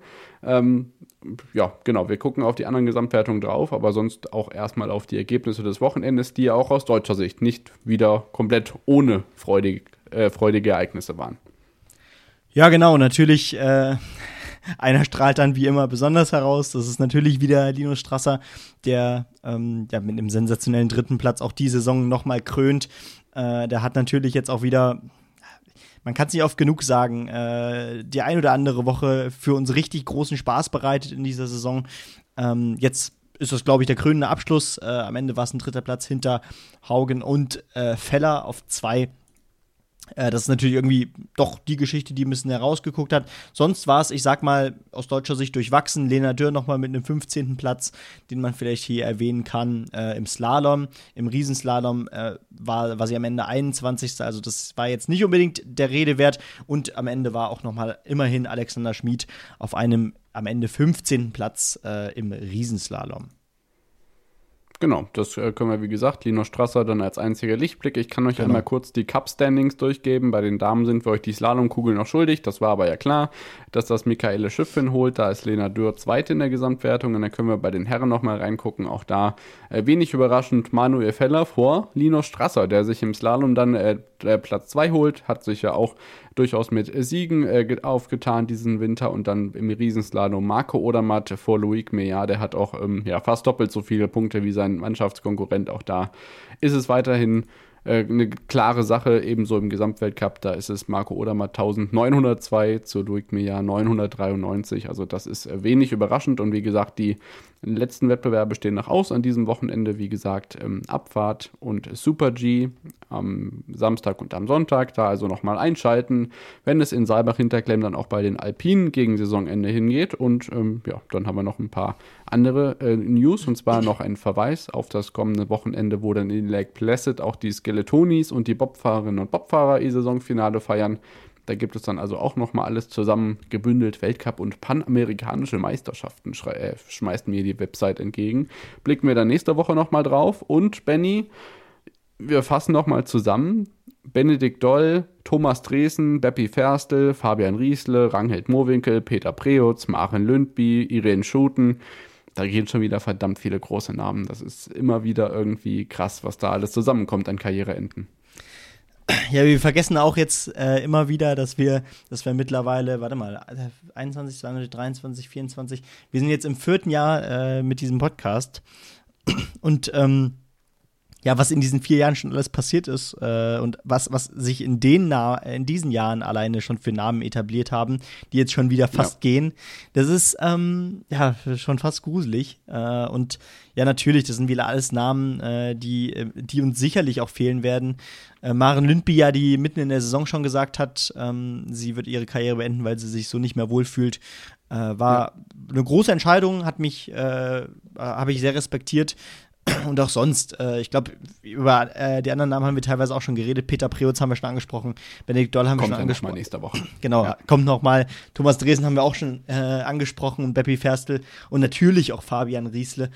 Ja, genau, wir gucken auf die anderen Gesamtwertungen drauf, aber sonst auch erstmal auf die Ergebnisse des Wochenendes, die ja auch aus deutscher Sicht nicht wieder komplett ohne freudige Ereignisse waren. Ja, genau, natürlich, einer strahlt dann wie immer besonders heraus. Das ist natürlich wieder Linus Strasser, der mit einem sensationellen 3. Platz auch die Saison nochmal krönt. Der hat natürlich jetzt auch wieder, man kann es nicht oft genug sagen, die ein oder andere Woche für uns richtig großen Spaß bereitet in dieser Saison. Jetzt ist das, glaube ich, der krönende Abschluss. Am Ende war es ein 3. Platz hinter Haugen und Feller auf 2. Das ist natürlich irgendwie doch die Geschichte, die ein bisschen herausgeguckt hat. Sonst war es, ich sag mal, aus deutscher Sicht durchwachsen. Lena Dürr nochmal mit einem 15. Platz, den man vielleicht hier erwähnen kann, im Slalom. Im Riesenslalom war sie am Ende 21. Also das war jetzt nicht unbedingt der Rede wert. Und am Ende war auch nochmal immerhin Alexander Schmid auf einem am Ende 15. Platz im Riesenslalom. Genau, das können wir, wie gesagt, Linus Strasser dann als einziger Lichtblick. Ich kann euch einmal kurz die Cup-Standings durchgeben. Bei den Damen sind wir euch die Slalomkugel noch schuldig. Das war aber ja klar, dass das Michaela Shiffrin holt. Da ist Lena Dürr Zweite in der Gesamtwertung. Und dann können wir bei den Herren noch mal reingucken. Auch da wenig überraschend Manuel Feller vor Linus Strasser, der sich im Slalom dann Platz 2 holt. Hat sich ja auch durchaus mit Siegen aufgetan diesen Winter. Und dann im Riesenslalom Marco Odermatt vor Loic Meillard. Der hat auch fast doppelt so viele Punkte wie sein Mannschaftskonkurrent. Auch da ist es weiterhin eine klare Sache, ebenso im Gesamtweltcup. Da ist es Marco Odermatt 1902 zu Loic Meillard 993. Also das ist wenig überraschend. Und wie gesagt, die letzten Wettbewerbe stehen noch aus an diesem Wochenende. Wie gesagt, Abfahrt und Super-G am Samstag und am Sonntag. Da also nochmal einschalten, wenn es in Saalbach-Hinterklemm dann auch bei den Alpinen gegen Saisonende hingeht. Und dann haben wir noch ein paar andere News. Und zwar noch ein Verweis auf das kommende Wochenende, wo dann in Lake Placid auch die Skeletonis und die Bobfahrerinnen und Bobfahrer ihr Saisonfinale feiern. Da gibt es dann also auch nochmal alles zusammen gebündelt. Weltcup und panamerikanische Meisterschaften schmeißt mir die Website entgegen. Blicken wir dann nächste Woche nochmal drauf. Und Benny, wir fassen nochmal zusammen. Benedikt Doll, Thomas Dresen, Beppi Ferstel, Fabian Riesle, Ranghild Mohrwinkel, Peter Preutz, Maren Lündby, Irene Schuten. Da gehen schon wieder verdammt viele große Namen. Das ist immer wieder irgendwie krass, was da alles zusammenkommt an Karriereenden. Ja, wir vergessen auch jetzt immer wieder, dass wir mittlerweile, 21, 22, 23, 24, wir sind jetzt im 4. Jahr mit diesem Podcast und was in diesen 4 Jahren schon alles passiert ist und was sich in diesen Jahren alleine schon für Namen etabliert haben, die jetzt schon wieder fast gehen, das ist schon fast gruselig. Und ja, natürlich, das sind wieder alles Namen, die uns sicherlich auch fehlen werden. Maren Lündby, die mitten in der Saison schon gesagt hat, sie wird ihre Karriere beenden, weil sie sich so nicht mehr wohlfühlt. War eine große Entscheidung, habe ich sehr respektiert. Und auch sonst, ich glaube, über die anderen Namen haben wir teilweise auch schon geredet. Peter Preutz haben wir schon angesprochen. Benedikt Doll haben wir schon angesprochen. Kommt nächste Woche. Genau, kommt noch mal. Thomas Dresen haben wir auch schon angesprochen und Beppi Ferstel und natürlich auch Fabian Riesle.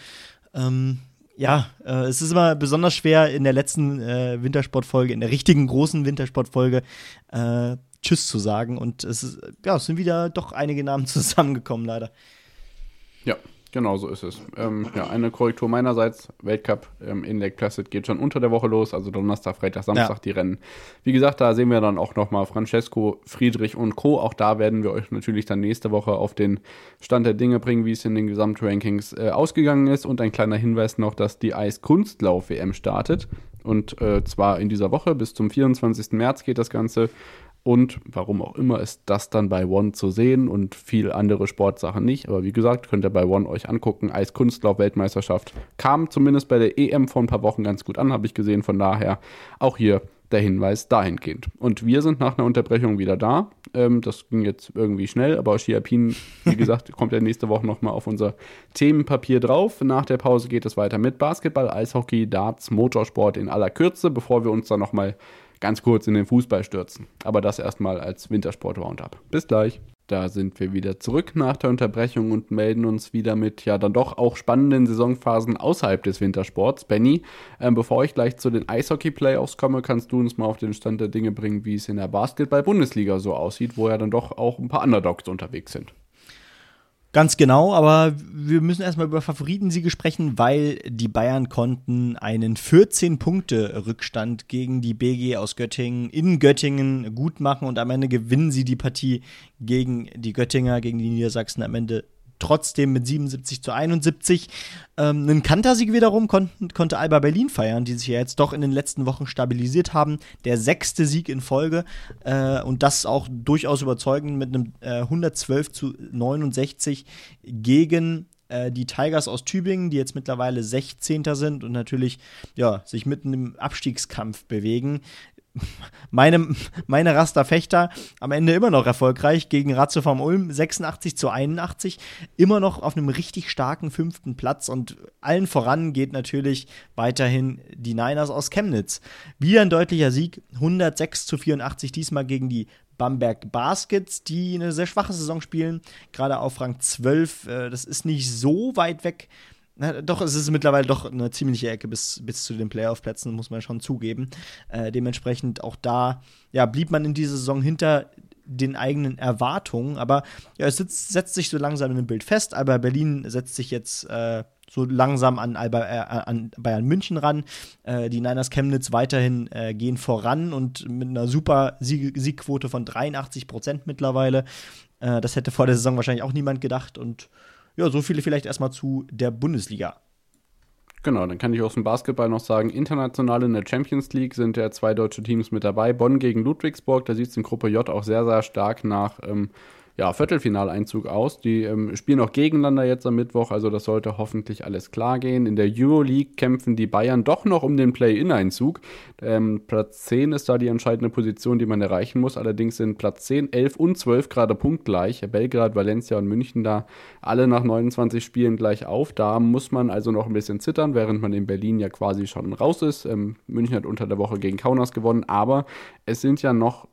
Es ist immer besonders schwer in der letzten Wintersportfolge, in der richtigen großen Wintersportfolge, Tschüss zu sagen. Und es sind wieder doch einige Namen zusammengekommen, leider. Ja. Genau, so ist es. Eine Korrektur meinerseits. Weltcup in Lake Placid geht schon unter der Woche los, also Donnerstag, Freitag, Samstag die Rennen. Wie gesagt, da sehen wir dann auch nochmal Francesco, Friedrich und Co. Auch da werden wir euch natürlich dann nächste Woche auf den Stand der Dinge bringen, wie es in den Gesamtrankings ausgegangen ist. Und ein kleiner Hinweis noch, dass die Eiskunstlauf-WM startet. Und zwar in dieser Woche bis zum 24. März geht das Ganze. Und warum auch immer ist das dann bei One zu sehen und viele andere Sportsachen nicht. Aber wie gesagt, könnt ihr bei One euch angucken. Eiskunstlauf-Weltmeisterschaft kam zumindest bei der EM vor ein paar Wochen ganz gut an, habe ich gesehen. Von daher auch hier der Hinweis dahingehend. Und wir sind nach einer Unterbrechung wieder da. Das ging jetzt irgendwie schnell, aber Ski Alpin, wie gesagt, kommt ja nächste Woche nochmal auf unser Themenpapier drauf. Nach der Pause geht es weiter mit Basketball, Eishockey, Darts, Motorsport in aller Kürze, bevor wir uns dann nochmal ganz kurz in den Fußball stürzen. Aber das erstmal als Wintersport-Roundup. Bis gleich. da sind wir wieder zurück nach der Unterbrechung und melden uns wieder mit ja dann doch auch spannenden Saisonphasen außerhalb des Wintersports. Benny, bevor ich gleich zu den Eishockey-Playoffs komme, kannst du uns mal auf den Stand der Dinge bringen, wie es in der Basketball-Bundesliga so aussieht, wo ja dann doch auch ein paar Underdogs unterwegs sind. Ganz genau, aber wir müssen erstmal über Favoritensiege sprechen, weil die Bayern konnten einen 14-Punkte-Rückstand gegen die BG aus Göttingen in Göttingen gut machen und am Ende gewinnen sie die Partie gegen die Göttinger, gegen die Niedersachsen am Ende trotzdem mit 77-71. Einen Kantersieg wiederum konnte Alba Berlin feiern, die sich ja jetzt doch in den letzten Wochen stabilisiert haben. Der 6. Sieg in Folge und das auch durchaus überzeugend mit einem 112-69 gegen die Tigers aus Tübingen, die jetzt mittlerweile 16. sind und natürlich ja, sich mitten im Abstiegskampf bewegen. Meine Rasterfechter am Ende immer noch erfolgreich gegen Ratio vom Ulm 86-81, immer noch auf einem richtig starken 5. Platz und allen voran geht natürlich weiterhin die Niners aus Chemnitz. Wieder ein deutlicher Sieg, 106-84 diesmal gegen die Bamberg Baskets, die eine sehr schwache Saison spielen, gerade auf Rang 12, das ist nicht so weit weg. Na, doch, es ist mittlerweile doch eine ziemliche Ecke bis zu den Playoff-Plätzen, muss man schon zugeben. Dementsprechend auch da ja, blieb man in dieser Saison hinter den eigenen Erwartungen, aber ja, es setzt sich so langsam in dem Bild fest. Alba Berlin setzt sich jetzt so langsam an Bayern München ran. Die Niners Chemnitz weiterhin gehen voran und mit einer super Siegquote von 83% mittlerweile. Das hätte vor der Saison wahrscheinlich auch niemand gedacht und ja, so viele vielleicht erstmal zu der Bundesliga. Genau, dann kann ich aus dem Basketball noch sagen, international in der Champions League sind ja 2 deutsche Teams mit dabei. Bonn gegen Ludwigsburg, da sieht es in Gruppe J auch sehr, sehr stark nach Viertelfinaleinzug aus. Die spielen auch gegeneinander jetzt am Mittwoch, also das sollte hoffentlich alles klar gehen. In der Euroleague kämpfen die Bayern doch noch um den Play-In-Einzug. Platz 10 ist da die entscheidende Position, die man erreichen muss. Allerdings sind Platz 10, 11 und 12 gerade punktgleich. Belgrad, Valencia und München da alle nach 29 Spielen gleich auf. Da muss man also noch ein bisschen zittern, während man in Berlin ja quasi schon raus ist. München hat unter der Woche gegen Kaunas gewonnen, aber es sind ja noch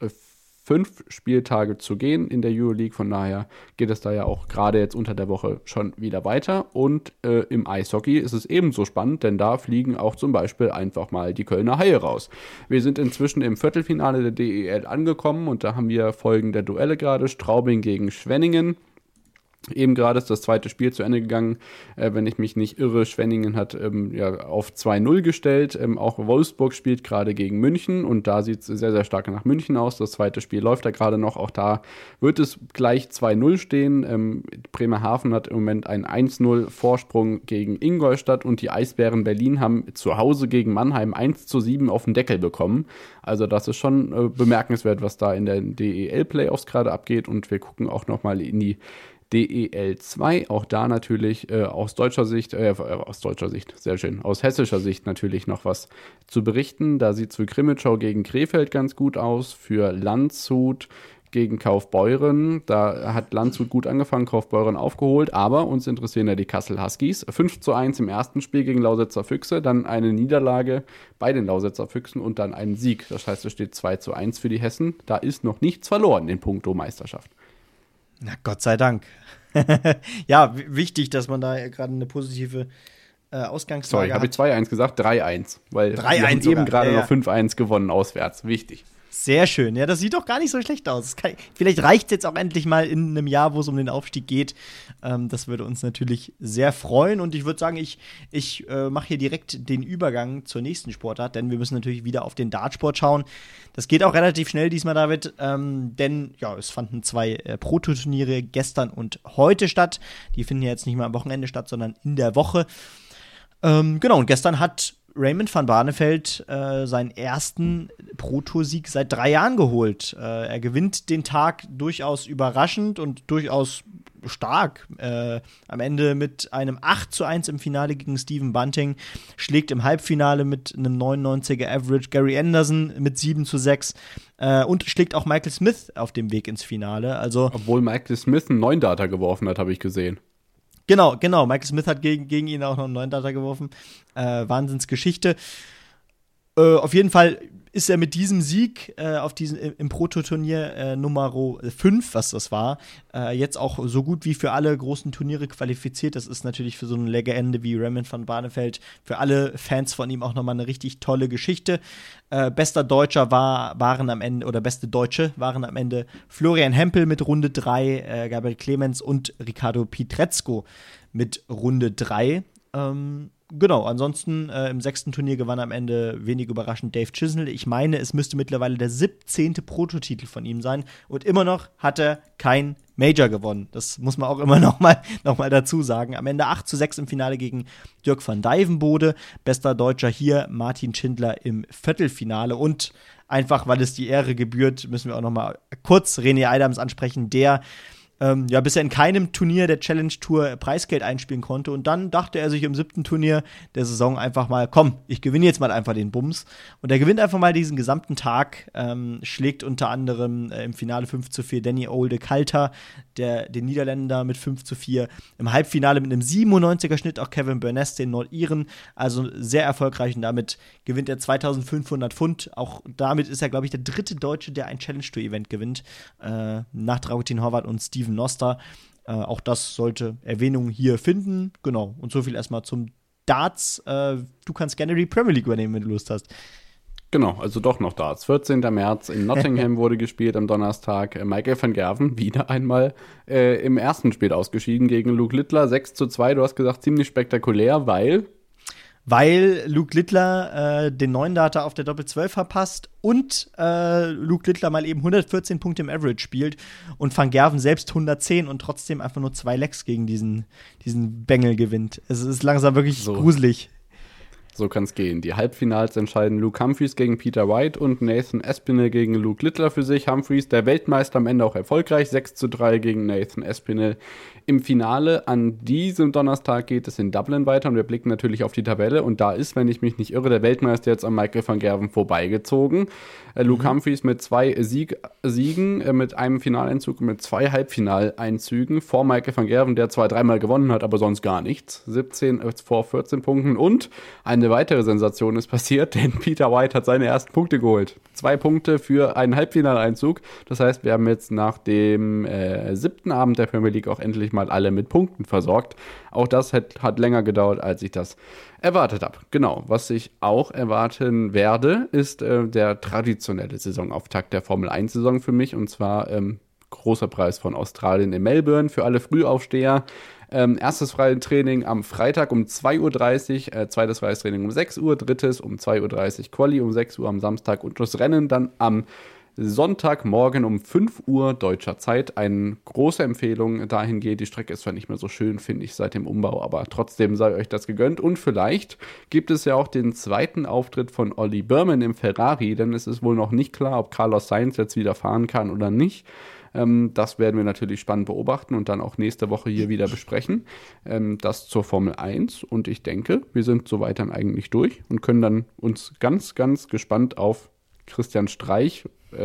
5 Spieltage zu gehen in der Euroleague, von daher geht es da ja auch gerade jetzt unter der Woche schon wieder weiter und im Eishockey ist es ebenso spannend, denn da fliegen auch zum Beispiel einfach mal die Kölner Haie raus. Wir sind inzwischen im Viertelfinale der DEL angekommen und da haben wir folgende Duelle gerade, Straubing gegen Schwenningen. Eben gerade ist das zweite Spiel zu Ende gegangen, wenn ich mich nicht irre. Schwenningen hat auf 2-0 gestellt. Auch Wolfsburg spielt gerade gegen München und da sieht es sehr, sehr stark nach München aus. Das zweite Spiel läuft da gerade noch. Auch da wird es gleich 2-0 stehen. Bremerhaven hat im Moment einen 1-0 Vorsprung gegen Ingolstadt und die Eisbären Berlin haben zu Hause gegen Mannheim 1-7 auf den Deckel bekommen. Also das ist schon bemerkenswert, was da in den DEL-Playoffs gerade abgeht und wir gucken auch nochmal in die DEL 2, auch da natürlich aus hessischer Sicht natürlich noch was zu berichten. Da sieht es für Crimmitschau gegen Krefeld ganz gut aus, für Landshut gegen Kaufbeuren. Da hat Landshut gut angefangen, Kaufbeuren aufgeholt, aber uns interessieren ja die Kassel Huskies. 5-1 im ersten Spiel gegen Lausitzer Füchse, dann eine Niederlage bei den Lausitzer Füchsen und dann einen Sieg. Das heißt, es steht 2-1 für die Hessen. Da ist noch nichts verloren in puncto Meisterschaft. Na, Gott sei Dank. Ja, wichtig, dass man da gerade eine positive Ausgangslage hat. Sorry, habe ich 2-1 gesagt? 3-1. Weil wir haben eben gerade noch 5-1 gewonnen auswärts. Wichtig. Sehr schön. Ja, das sieht doch gar nicht so schlecht aus. Vielleicht reicht es jetzt auch endlich mal in einem Jahr, wo es um den Aufstieg geht. Das würde uns natürlich sehr freuen. Und ich würde sagen, ich mache hier direkt den Übergang zur nächsten Sportart, denn wir müssen natürlich wieder auf den Dartsport schauen. Das geht auch relativ schnell diesmal, David, denn ja, es fanden 2 Prototurniere gestern und heute statt. Die finden ja jetzt nicht mal am Wochenende statt, sondern in der Woche. Genau, und gestern hat Raymond van Barneveld seinen ersten Pro-Tour-Sieg seit 3 Jahren geholt. Er gewinnt den Tag durchaus überraschend und durchaus stark. Am Ende mit einem 8-1 im Finale gegen Stephen Bunting, schlägt im Halbfinale mit einem 99er Average Gary Anderson mit 7-6 und schlägt auch Michael Smith auf dem Weg ins Finale. Also, obwohl Michael Smith einen 9-Data geworfen hat, habe ich gesehen. Genau. Michael Smith hat gegen ihn auch noch einen 9-Data geworfen. Wahnsinnsgeschichte. Auf jeden Fall ist er mit diesem Sieg im Proto-Turnier Nummer 5, was das war, jetzt auch so gut wie für alle großen Turniere qualifiziert. Das ist natürlich für so eine Legende wie Raymond van Barneveld, für alle Fans von ihm auch nochmal eine richtig tolle Geschichte. Bester Deutscher beste Deutsche waren am Ende Florian Hempel mit Runde 3, Gabriel Clemens und Riccardo Pietrezco mit Runde 3. Genau, ansonsten im 6. Turnier gewann am Ende wenig überraschend Dave Chisnell. Ich meine, es müsste mittlerweile der 17. Prototitel von ihm sein. Und immer noch hat er kein Major gewonnen. Das muss man auch immer noch mal dazu sagen. Am Ende 8:6 im Finale gegen Dirk van Dijvenbode. Bester Deutscher hier Martin Schindler im Viertelfinale. Und einfach, weil es die Ehre gebührt, müssen wir auch noch mal kurz René Adams ansprechen, der bisher in keinem Turnier der Challenge Tour Preisgeld einspielen konnte. Und dann dachte er sich im 7. Turnier der Saison einfach mal, komm, ich gewinne jetzt mal einfach den Bums. Und er gewinnt einfach mal diesen gesamten Tag, schlägt unter anderem im Finale 5:4 Danny Olde Kalter, den Niederländer mit 5:4. Im Halbfinale mit einem 97er Schnitt auch Kevin Burness, den Nordiren. Also sehr erfolgreich und damit gewinnt er 2.500 Pfund. Auch damit ist er, glaube ich, der 3. Deutsche, der ein Challenge Tour Event gewinnt. Nach Dragutin Horvath und Steven Noster. Auch das sollte Erwähnung hier finden. Genau. Und so viel erstmal zum Darts. Du kannst gerne die Premier League übernehmen, wenn du Lust hast. Genau, also doch noch Darts. 14. März in Nottingham wurde gespielt am Donnerstag. Michael van Gerwen wieder einmal im ersten Spiel ausgeschieden gegen Luke Littler. 6:2, du hast gesagt, ziemlich spektakulär, weil Luke Littler den 9 Data auf der Doppel-12 verpasst und Luke Littler mal eben 114 Punkte im Average spielt und Van Gerwen selbst 110 und trotzdem einfach nur 2 Lecks gegen diesen Bengel gewinnt. Es ist langsam wirklich gruselig. So kann es gehen. Die Halbfinals entscheiden Luke Humphries gegen Peter White und Nathan Espinel gegen Luke Littler für sich. Humphries, der Weltmeister, am Ende auch erfolgreich. 6:3 gegen Nathan Espinel. Im Finale an diesem Donnerstag geht es in Dublin weiter und wir blicken natürlich auf die Tabelle. Und da ist, wenn ich mich nicht irre, der Weltmeister jetzt an Michael van Gerwen vorbeigezogen. Luke Humphries mit 2 Siegen, mit einem Finaleinzug und mit 2 Halbfinaleinzügen vor Michael van Gerwen, der zwar 3-mal gewonnen hat, aber sonst gar nichts. 17 vor 14 Punkten. Und eine weitere Sensation ist passiert, denn Peter White hat seine ersten Punkte geholt. 2 Punkte für einen Halbfinaleinzug. Das heißt, wir haben jetzt nach dem 7. Abend der Premier League auch endlich mal alle mit Punkten versorgt. Auch das hat länger gedauert, als ich das erwartet habe. Genau, was ich auch erwarten werde, ist der traditionelle Saisonauftakt der Formel-1-Saison für mich. Und zwar großer Preis von Australien in Melbourne für alle Frühaufsteher. Erstes freies Training am Freitag um 2:30 Uhr, zweites freies Training um 6 Uhr, drittes um 2:30 Uhr Quali, um 6 Uhr am Samstag und das Rennen dann am Sonntagmorgen um 5 Uhr deutscher Zeit. Eine große Empfehlung dahingehend. Die Strecke ist zwar nicht mehr so schön, finde ich, seit dem Umbau, aber trotzdem sei euch das gegönnt. Und vielleicht gibt es ja auch den zweiten Auftritt von Ollie Berman im Ferrari, denn es ist wohl noch nicht klar, ob Carlos Sainz jetzt wieder fahren kann oder nicht. Das werden wir natürlich spannend beobachten und dann auch nächste Woche hier wieder besprechen. Das zur Formel 1 und ich denke, wir sind soweit dann eigentlich durch und können dann uns ganz, ganz gespannt auf Christian Streich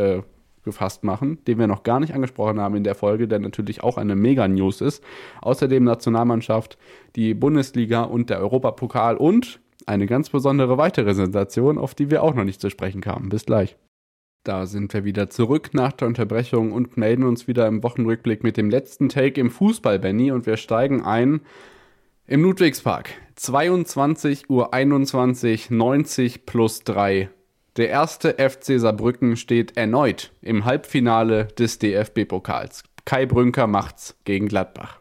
gefasst machen, den wir noch gar nicht angesprochen haben in der Folge, der natürlich auch eine Mega-News ist. Außerdem Nationalmannschaft, die Bundesliga und der Europapokal und eine ganz besondere weitere Sensation, auf die wir auch noch nicht zu sprechen kamen. Bis gleich. Da sind wir wieder zurück nach der Unterbrechung und melden uns wieder im Wochenrückblick mit dem letzten Take im Fußball, Benny, und wir steigen ein im Ludwigspark. 22:21 Uhr, 90 plus 3. Der erste FC Saarbrücken steht erneut im Halbfinale des DFB-Pokals. Kai Brünker macht's gegen Gladbach.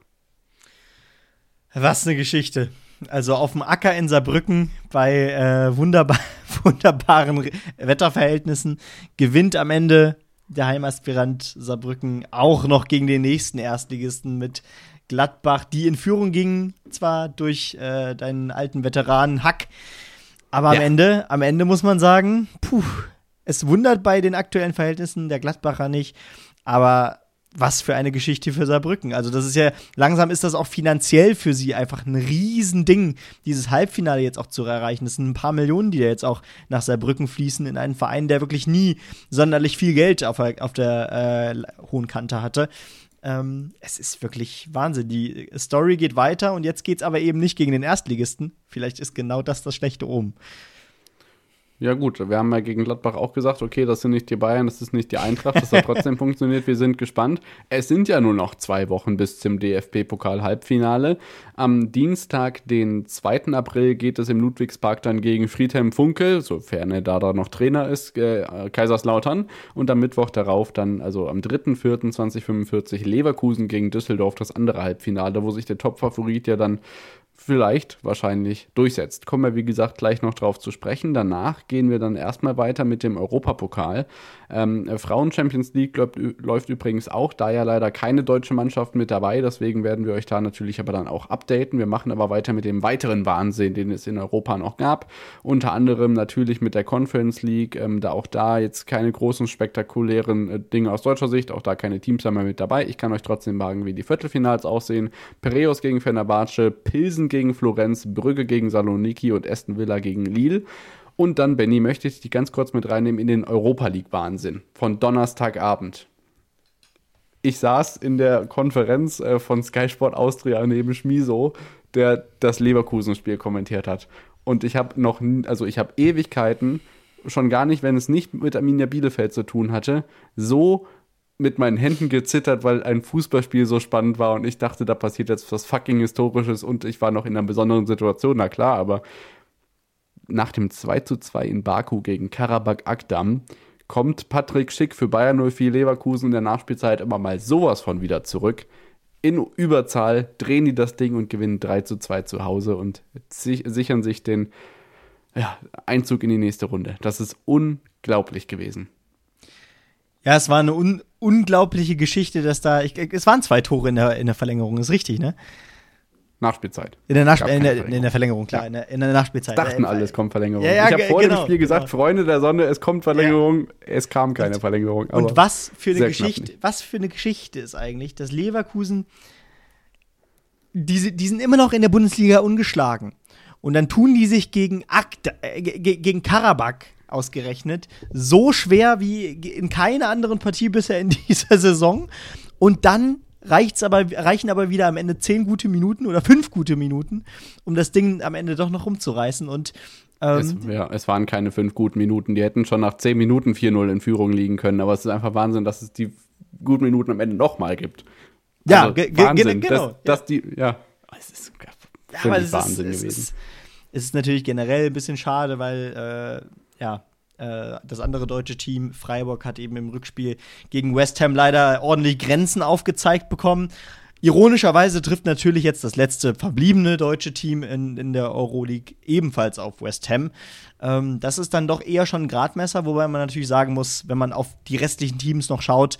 Was eine Geschichte. Also auf dem Acker in Saarbrücken bei wunderbaren Wetterverhältnissen gewinnt am Ende der Heimaspirant Saarbrücken auch noch gegen den nächsten Erstligisten mit Gladbach, die in Führung gingen, zwar durch deinen alten Veteranen Hack, aber am Ende muss man sagen, es wundert bei den aktuellen Verhältnissen der Gladbacher nicht, aber was für eine Geschichte für Saarbrücken. Also das ist ja, langsam ist das auch finanziell für sie einfach ein Riesending, dieses Halbfinale jetzt auch zu erreichen. Das sind ein paar Millionen, die da jetzt auch nach Saarbrücken fließen in einen Verein, der wirklich nie sonderlich viel Geld auf der hohen Kante hatte. Es ist wirklich Wahnsinn. Die Story geht weiter und jetzt geht's aber eben nicht gegen den Erstligisten. Vielleicht ist genau das schlechte oben. Ja gut, wir haben ja gegen Gladbach auch gesagt, okay, das sind nicht die Bayern, das ist nicht die Eintracht, das hat trotzdem funktioniert, wir sind gespannt. Es sind ja nur noch 2 Wochen bis zum DFB-Pokal-Halbfinale. Am Dienstag, den 2. April, geht es im Ludwigspark dann gegen Friedhelm Funkel, sofern er da noch Trainer ist, Kaiserslautern. Und am Mittwoch darauf dann, also am 3.4.2045, Leverkusen gegen Düsseldorf, das andere Halbfinale, wo sich der Top-Favorit ja dann wahrscheinlich durchsetzt. Kommen wir, wie gesagt, gleich noch drauf zu sprechen. Danach gehen wir dann erstmal weiter mit dem Europapokal. Frauen-Champions League läuft übrigens auch, da ja leider keine deutsche Mannschaft mit dabei, deswegen werden wir euch da natürlich aber dann auch updaten. Wir machen aber weiter mit dem weiteren Wahnsinn, den es in Europa noch gab. Unter anderem natürlich mit der Conference League, auch da jetzt keine großen spektakulären Dinge aus deutscher Sicht, auch da keine Teams mehr mit dabei. Ich kann euch trotzdem sagen, wie die Viertelfinals aussehen. Piraeus gegen Fenerbahce, Pilsen gegen Florenz, Brügge gegen Saloniki und Aston Villa gegen Lille. Und dann, Benni, möchte ich dich ganz kurz mit reinnehmen in den Europa-League-Wahnsinn von Donnerstagabend. Ich saß in der Konferenz von Sky Sport Austria neben Schmiso, der das Leverkusen-Spiel kommentiert hat. Und ich habe Ewigkeiten, schon gar nicht, wenn es nicht mit Arminia Bielefeld zu tun hatte, so mit meinen Händen gezittert, weil ein Fußballspiel so spannend war und ich dachte, da passiert jetzt was fucking Historisches und ich war noch in einer besonderen Situation, na klar, aber nach dem 2:2 in Baku gegen Karabakh Akdam kommt Patrick Schick für Bayern 04 Leverkusen in der Nachspielzeit immer mal sowas von wieder zurück. In Überzahl drehen die das Ding und gewinnen 3:2 zu Hause und sichern sich den Einzug in die nächste Runde. Das ist unglaublich gewesen. Ja, es war eine unglaubliche Geschichte, dass es waren 2 Tore in der Verlängerung, ist richtig, ne? Nachspielzeit. In der Verlängerung, klar, ja. in der Nachspielzeit. Dachten alle, es kommt Verlängerung. Ja, ich habe vor dem Spiel gesagt, Freunde der Sonne, es kommt Verlängerung, es kam keine Verlängerung. Aber und was für eine Geschichte ist eigentlich, dass Leverkusen, die sind immer noch in der Bundesliga ungeschlagen. Und dann tun die sich gegen Karabakh ausgerechnet so schwer wie in keiner anderen Partie bisher in dieser Saison. Und dann reichen aber wieder am Ende 10 gute Minuten oder 5 gute Minuten, um das Ding am Ende doch noch rumzureißen. Und es waren keine 5 guten Minuten. Die hätten schon nach 10 Minuten 4:0 in Führung liegen können. Aber es ist einfach Wahnsinn, dass es die guten Minuten am Ende nochmal gibt. Ja, also, Wahnsinn, genau. Es ist völlig Wahnsinn gewesen. Es ist natürlich generell ein bisschen schade, weil das andere deutsche Team, Freiburg, hat eben im Rückspiel gegen West Ham leider ordentlich Grenzen aufgezeigt bekommen. Ironischerweise trifft natürlich jetzt das letzte verbliebene deutsche Team in der Euroleague ebenfalls auf West Ham. Das ist dann doch eher schon ein Gradmesser, wobei man natürlich sagen muss, wenn man auf die restlichen Teams noch schaut,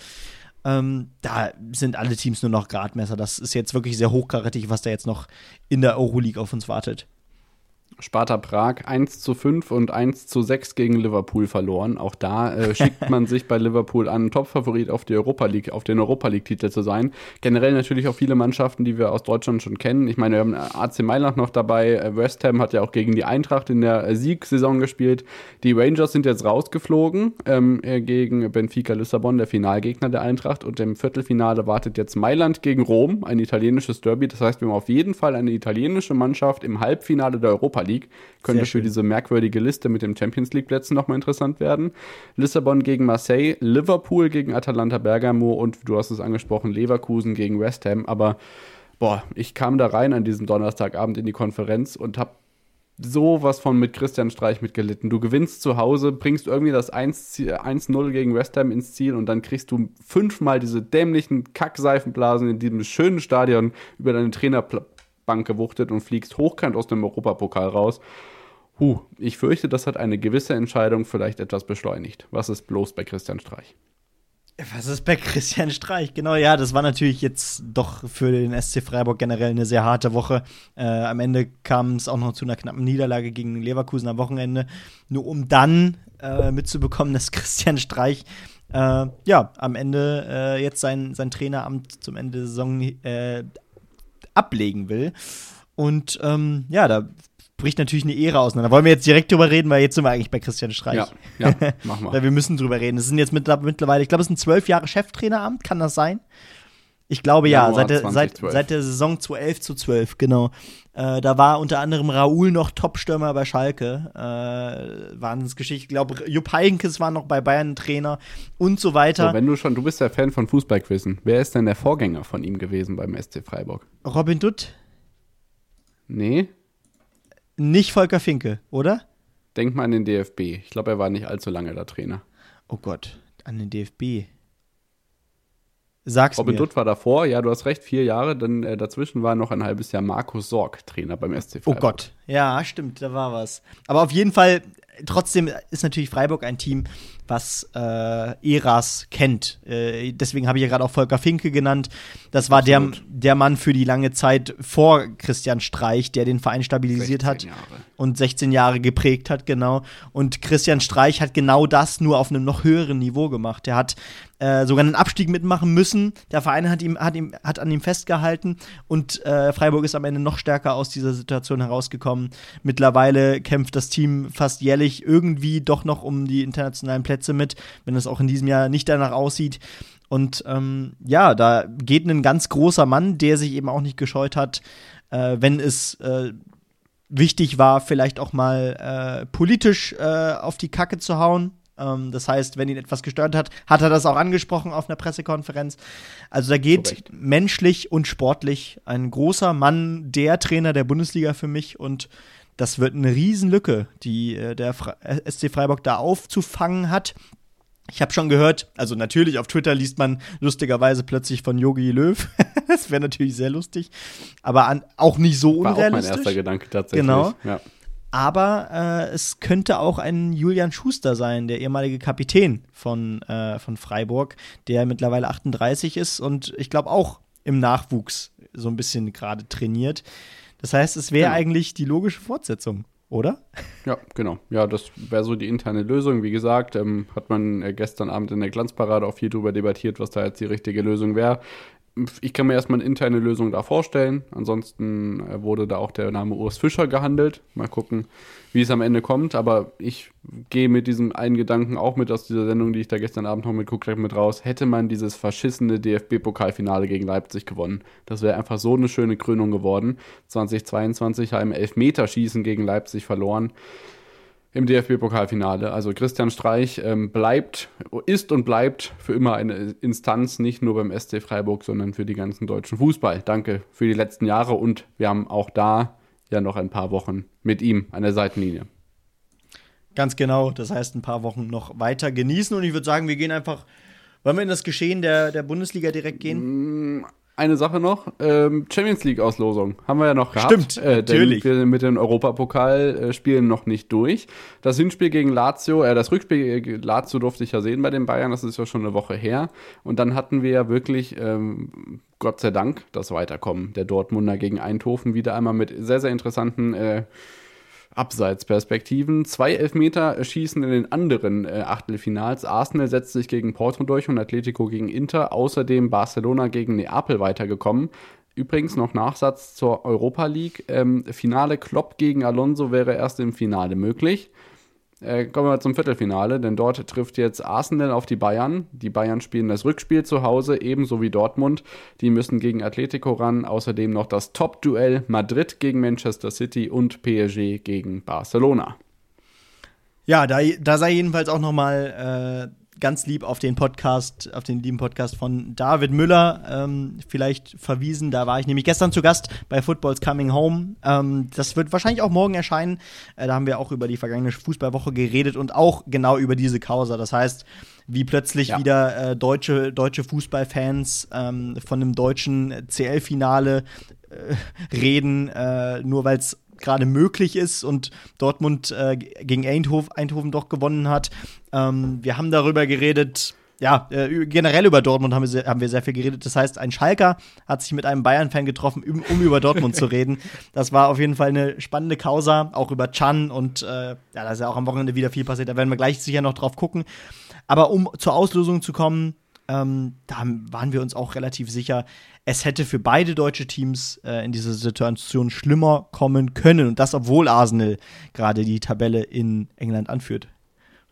da sind alle Teams nur noch Gradmesser. Das ist jetzt wirklich sehr hochkarätig, was da jetzt noch in der Euroleague auf uns wartet. Sparta Prag 1:5 und 1:6 gegen Liverpool verloren. Auch da schickt man sich bei Liverpool an, Topfavorit auf den Europa-League-Titel zu sein. Generell natürlich auch viele Mannschaften, die wir aus Deutschland schon kennen. Ich meine, wir haben AC Mailand noch dabei. West Ham hat ja auch gegen die Eintracht in der Siegsaison gespielt. Die Rangers sind jetzt rausgeflogen gegen Benfica Lissabon, der Finalgegner der Eintracht. Und im Viertelfinale wartet jetzt Mailand gegen Rom, ein italienisches Derby. Das heißt, wir haben auf jeden Fall eine italienische Mannschaft im Halbfinale der Europa League. Könnte für diese merkwürdige Liste mit den Champions League Plätzen nochmal interessant werden. Lissabon gegen Marseille, Liverpool gegen Atalanta Bergamo und du hast es angesprochen, Leverkusen gegen West Ham. Aber ich kam da rein an diesem Donnerstagabend in die Konferenz und habe sowas von mit Christian Streich mitgelitten. Du gewinnst zu Hause, bringst irgendwie das 1:0 gegen West Ham ins Ziel und dann kriegst du 5-mal diese dämlichen Kackseifenblasen in diesem schönen Stadion über deine Trainerbank gewuchtet und fliegst hochkant aus dem Europapokal raus. Ich fürchte, das hat eine gewisse Entscheidung vielleicht etwas beschleunigt. Was ist bloß bei Christian Streich? Was ist bei Christian Streich? Genau, ja, das war natürlich jetzt doch für den SC Freiburg generell eine sehr harte Woche. Am Ende kam es auch noch zu einer knappen Niederlage gegen Leverkusen am Wochenende. Nur um dann mitzubekommen, dass Christian Streich am Ende jetzt sein Traineramt zum Ende der Saison ablegen will. Und da bricht natürlich eine Ära auseinander. Da wollen wir jetzt direkt drüber reden, weil jetzt sind wir eigentlich bei Christian Streich. Ja, machen wir. Weil wir müssen drüber reden. Es sind jetzt mittlerweile, ich glaube, es ist ein 12 Jahre Cheftraineramt, kann das sein? Ich glaube ja, Januar seit der Saison 2011/12, genau. Da war unter anderem Raoul noch Top-Stürmer bei Schalke. Wahnsinnsgeschichte. Ich glaube, Jupp Heynckes war noch bei Bayern Trainer und so weiter. So, du bist ja Fan von Fußballquizzen. Wer ist denn der Vorgänger von ihm gewesen beim SC Freiburg? Robin Dutt? Nee. Nicht Volker Finke, oder? Denk mal an den DFB. Ich glaube, er war nicht allzu lange da Trainer. Oh Gott, an den DFB. Sag's Robin mir. Dutt war davor, ja, du hast recht, 4 Jahre. Dann dazwischen war noch ein halbes Jahr Markus Sorg Trainer beim SC Freiburg. Oh Gott, ja, stimmt, da war was. Aber auf jeden Fall, trotzdem ist natürlich Freiburg ein Team, was Eras kennt. Deswegen habe ich ja gerade auch Volker Finke genannt. Das war der Mann für die lange Zeit vor Christian Streich, der den Verein stabilisiert hat und 16 Jahre geprägt hat, genau. Und Christian Streich hat genau das nur auf einem noch höheren Niveau gemacht. Der hat sogar einen Abstieg mitmachen müssen. Der Verein hat an ihm festgehalten und Freiburg ist am Ende noch stärker aus dieser Situation herausgekommen. Mittlerweile kämpft das Team fast jährlich irgendwie doch noch um die internationalen Plätze mit, wenn es auch in diesem Jahr nicht danach aussieht. Und da geht ein ganz großer Mann, der sich eben auch nicht gescheut hat, wenn es wichtig war, vielleicht auch mal politisch auf die Kacke zu hauen. Das heißt, wenn ihn etwas gestört hat, hat er das auch angesprochen auf einer Pressekonferenz. Also da geht menschlich und sportlich ein großer Mann, der Trainer der Bundesliga für mich, und das wird eine Riesenlücke, die der SC Freiburg da aufzufangen hat. Ich habe schon gehört, also natürlich auf Twitter liest man lustigerweise plötzlich von Jogi Löw. Das wäre natürlich sehr lustig, aber auch nicht so unrealistisch. War auch mein erster Gedanke tatsächlich. Genau. Ja. Aber es könnte auch ein Julian Schuster sein, der ehemalige Kapitän von Freiburg, der mittlerweile 38 ist und ich glaube auch im Nachwuchs so ein bisschen gerade trainiert. Das heißt, es wäre eigentlich die logische Fortsetzung, oder? Ja, genau. Ja, das wäre so die interne Lösung. Wie gesagt, hat man gestern Abend in der Glanzparade auch viel drüber debattiert, was da jetzt die richtige Lösung wäre. Ich kann mir erstmal eine interne Lösung da vorstellen. Ansonsten wurde da auch der Name Urs Fischer gehandelt. Mal gucken, wie es am Ende kommt. Aber ich gehe mit diesem einen Gedanken auch mit aus dieser Sendung, die ich da gestern Abend noch mitgeguckt habe, mit raus. Hätte man dieses verschissene DFB-Pokalfinale gegen Leipzig gewonnen. Das wäre einfach so eine schöne Krönung geworden. 2022 haben Elfmeterschießen gegen Leipzig verloren im DFB-Pokalfinale. Also Christian Streich ist und bleibt für immer eine Instanz, nicht nur beim SC Freiburg, sondern für den ganzen deutschen Fußball. Danke für die letzten Jahre und wir haben auch da ja noch ein paar Wochen mit ihm an der Seitenlinie. Ganz genau, das heißt ein paar Wochen noch weiter genießen und ich würde sagen, wollen wir in das Geschehen der Bundesliga direkt gehen? Eine Sache noch, Champions League-Auslosung haben wir ja noch gehabt. Stimmt, natürlich. Denn wir mit den Europapokalspielen noch nicht durch. Das Hinspiel gegen Lazio, das Rückspiel gegen Lazio durfte ich ja sehen bei den Bayern, das ist ja schon eine Woche her. Und dann hatten wir ja wirklich, Gott sei Dank, das Weiterkommen der Dortmunder gegen Eindhoven wieder einmal mit sehr, sehr interessanten Abseitsperspektiven. 2 Elfmeter schießen in den anderen Achtelfinals. Arsenal setzt sich gegen Porto durch und Atletico gegen Inter. Außerdem Barcelona gegen Neapel weitergekommen. Übrigens noch Nachsatz zur Europa League. Finale Klopp gegen Alonso wäre erst im Finale möglich. Kommen wir zum Viertelfinale, denn dort trifft jetzt Arsenal auf die Bayern. Die Bayern spielen das Rückspiel zu Hause, ebenso wie Dortmund. Die müssen gegen Atletico ran. Außerdem noch das Top-Duell Madrid gegen Manchester City und PSG gegen Barcelona. Ja, da sei jedenfalls auch noch mal ganz lieb auf den lieben Podcast von David Müller vielleicht verwiesen. Da war ich nämlich gestern zu Gast bei Football's Coming Home. Das wird wahrscheinlich auch morgen erscheinen. Da haben wir auch über die vergangene Fußballwoche geredet und auch genau über diese Causa. Das heißt, wie plötzlich wieder deutsche Fußballfans von einem deutschen CL-Finale reden, nur weil es gerade möglich ist und Dortmund gegen Eindhoven doch gewonnen hat. Wir haben darüber geredet, generell über Dortmund haben wir sehr viel geredet. Das heißt, ein Schalker hat sich mit einem Bayern-Fan getroffen, um über Dortmund zu reden. Das war auf jeden Fall eine spannende Causa, auch über Can und da ist ja auch am Wochenende wieder viel passiert. Da werden wir gleich sicher noch drauf gucken. Aber um zur Auslosung zu kommen, da waren wir uns auch relativ sicher, es hätte für beide deutsche Teams in dieser Situation schlimmer kommen können. Und das, obwohl Arsenal gerade die Tabelle in England anführt.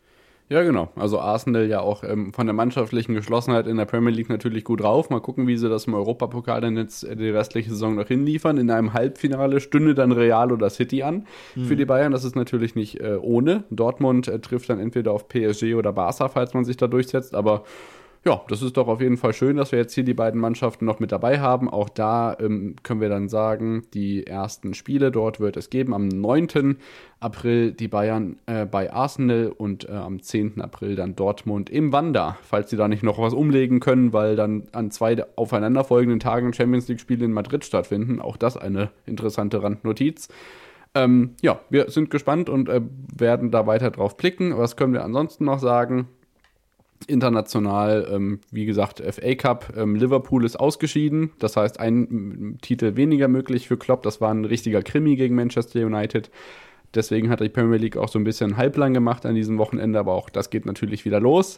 Ja, genau. Also Arsenal ja auch von der mannschaftlichen Geschlossenheit in der Premier League natürlich gut drauf. Mal gucken, wie sie das im Europapokal dann jetzt die restliche Saison noch hinliefern. In einem Halbfinale stünde dann Real oder City an für die Bayern. Das ist natürlich nicht ohne. Dortmund trifft dann entweder auf PSG oder Barca, falls man sich da durchsetzt. Aber ja, das ist doch auf jeden Fall schön, dass wir jetzt hier die beiden Mannschaften noch mit dabei haben. Auch da können wir dann sagen, die ersten Spiele dort wird es geben. Am 9. April die Bayern bei Arsenal und am 10. April dann Dortmund im Wanda, falls sie da nicht noch was umlegen können, weil dann an 2 aufeinanderfolgenden Tagen Champions League-Spiele in Madrid stattfinden. Auch das eine interessante Randnotiz. Ja, wir sind gespannt und werden da weiter drauf blicken. Was können wir ansonsten noch sagen? International, wie gesagt, FA Cup, Liverpool ist ausgeschieden, das heißt ein Titel weniger möglich für Klopp, das war ein richtiger Krimi gegen Manchester United, deswegen hat die Premier League auch so ein bisschen halblang gemacht an diesem Wochenende, aber auch das geht natürlich wieder los.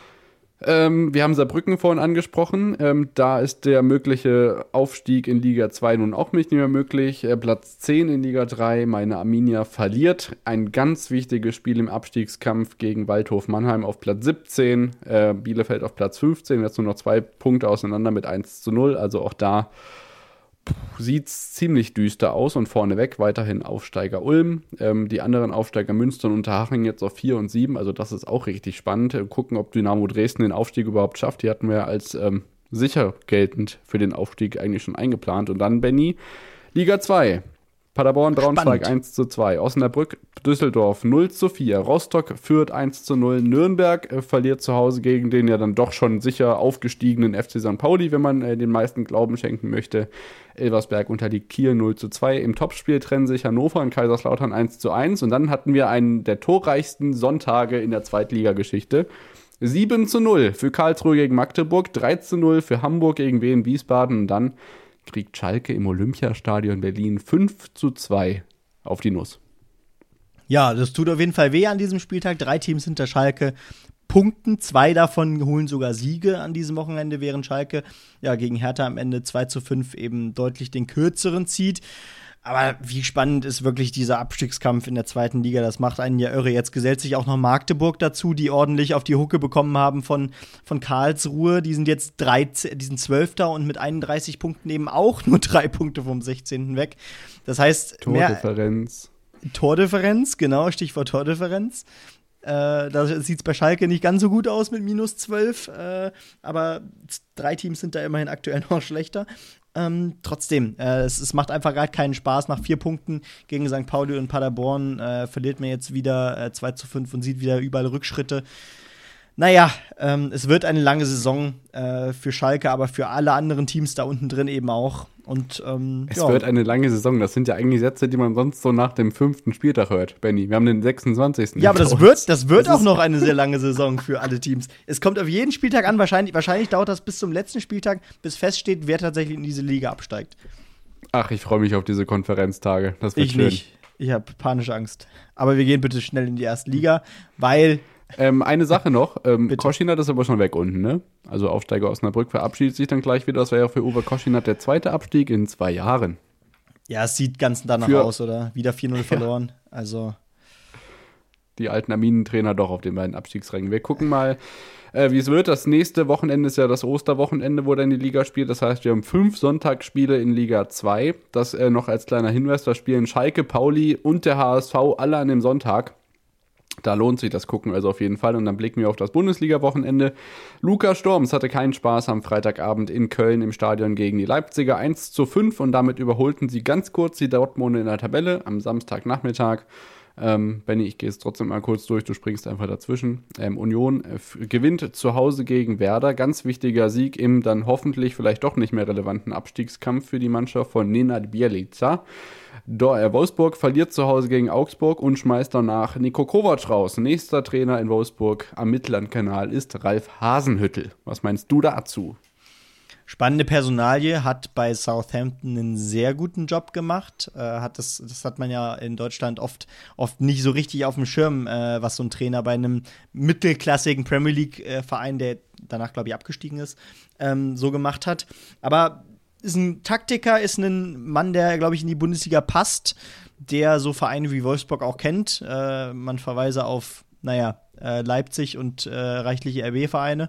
Wir haben Saarbrücken vorhin angesprochen. Da ist der mögliche Aufstieg in Liga 2 nun auch nicht mehr möglich. Platz 10 in Liga 3. Meine Arminia verliert ein ganz wichtiges Spiel im Abstiegskampf gegen Waldhof Mannheim auf Platz 17. Bielefeld auf Platz 15. Jetzt nur noch 2 Punkte auseinander mit 1:0. Also auch da sieht es ziemlich düster aus und vorneweg weiterhin Aufsteiger Ulm. Die anderen Aufsteiger Münster und Unterhaching jetzt auf 4 und 7, also das ist auch richtig spannend. Gucken, ob Dynamo Dresden den Aufstieg überhaupt schafft. Die hatten wir als sicher geltend für den Aufstieg eigentlich schon eingeplant. Und dann, Benny, Liga 2. Paderborn, Braunschweig 1:2, Osnabrück, Düsseldorf 0:4, Rostock führt 1:0, Nürnberg verliert zu Hause gegen den ja dann doch schon sicher aufgestiegenen FC St. Pauli, wenn man den meisten Glauben schenken möchte. Elversberg unterliegt Kiel 0:2. Im Topspiel trennen sich Hannover und Kaiserslautern 1:1 und dann hatten wir einen der torreichsten Sonntage in der Zweitligageschichte. 7:0 für Karlsruhe gegen Magdeburg, 3:0 für Hamburg gegen Wien Wiesbaden und dann kriegt Schalke im Olympiastadion Berlin 5:2 auf die Nuss. Ja, das tut auf jeden Fall weh an diesem Spieltag. 3 Teams hinter Schalke punkten. 2 davon holen sogar Siege an diesem Wochenende, während Schalke ja gegen Hertha am Ende 2:5 eben deutlich den kürzeren zieht. Aber wie spannend ist wirklich dieser Abstiegskampf in der 2. Liga, das macht einen ja irre. Jetzt gesellt sich auch noch Magdeburg dazu, die ordentlich auf die Hucke bekommen haben von Karlsruhe. Die sind jetzt 12. und mit 31 Punkten eben auch nur 3 Punkte vom 16. weg. Das heißt, Tordifferenz, genau, Stichwort Tordifferenz. Da sieht es bei Schalke nicht ganz so gut aus mit -12, aber 3 Teams sind da immerhin aktuell noch schlechter. Trotzdem, es macht einfach gerade keinen Spaß. Nach 4 Punkten gegen St. Pauli und Paderborn verliert man jetzt wieder 2:5 und sieht wieder überall Rückschritte. Naja, es wird eine lange Saison für Schalke, aber für alle anderen Teams da unten drin eben auch. Und es wird eine lange Saison. Das sind ja eigentlich Sätze, die man sonst so nach dem 5. Spieltag hört, Benny. Wir haben den 26. Ja, aber das wird auch noch eine sehr lange Saison für alle Teams. Es kommt auf jeden Spieltag an. Wahrscheinlich dauert das bis zum letzten Spieltag, bis feststeht, wer tatsächlich in diese Liga absteigt. Ach, ich freue mich auf diese Konferenztage. Das wird schön. Ich nicht. Ich habe panische Angst. Aber wir gehen bitte schnell in die erste Liga, weil eine Sache noch, Koschinat ist aber schon weg unten, ne? Also Aufsteiger Osnabrück verabschiedet sich dann gleich wieder. Das wäre ja für Uwe Koschinat der 2. Abstieg in 2 Jahren. Ja, es sieht ganz danach aus, oder? Wieder 4:0 verloren. Also die alten Arminentrainer doch auf den beiden Abstiegsrängen. Wir gucken mal, wie es wird. Das nächste Wochenende ist ja das Osterwochenende, wo dann die Liga spielt. Das heißt, wir haben 5 Sonntagsspiele in Liga 2. Das noch als kleiner Hinweis, da spielen Schalke, Pauli und der HSV alle an dem Sonntag. Da lohnt sich das Gucken also auf jeden Fall. Und dann blicken wir auf das Bundesliga-Wochenende. Lukas Storms hatte keinen Spaß am Freitagabend in Köln im Stadion gegen die Leipziger 1:5 und damit überholten sie ganz kurz die Dortmunder in der Tabelle am Samstagnachmittag. Benny, ich gehe jetzt trotzdem mal kurz durch, du springst einfach dazwischen. Union gewinnt zu Hause gegen Werder. Ganz wichtiger Sieg im dann hoffentlich vielleicht doch nicht mehr relevanten Abstiegskampf für die Mannschaft von Nenad Bjelica. Wolfsburg verliert zu Hause gegen Augsburg und schmeißt danach Niko Kovac raus. Nächster Trainer in Wolfsburg am Mittellandkanal ist Ralf Hasenhüttl. Was meinst du dazu? Spannende Personalie, hat bei Southampton einen sehr guten Job gemacht. Das hat man ja in Deutschland oft nicht so richtig auf dem Schirm, was so ein Trainer bei einem mittelklassigen Premier League-Verein, der danach, glaube ich, abgestiegen ist, so gemacht hat. Aber ist ein Taktiker, ist ein Mann, der, glaube ich, in die Bundesliga passt, der so Vereine wie Wolfsburg auch kennt. Man verweise auf Leipzig und reichliche RB-Vereine.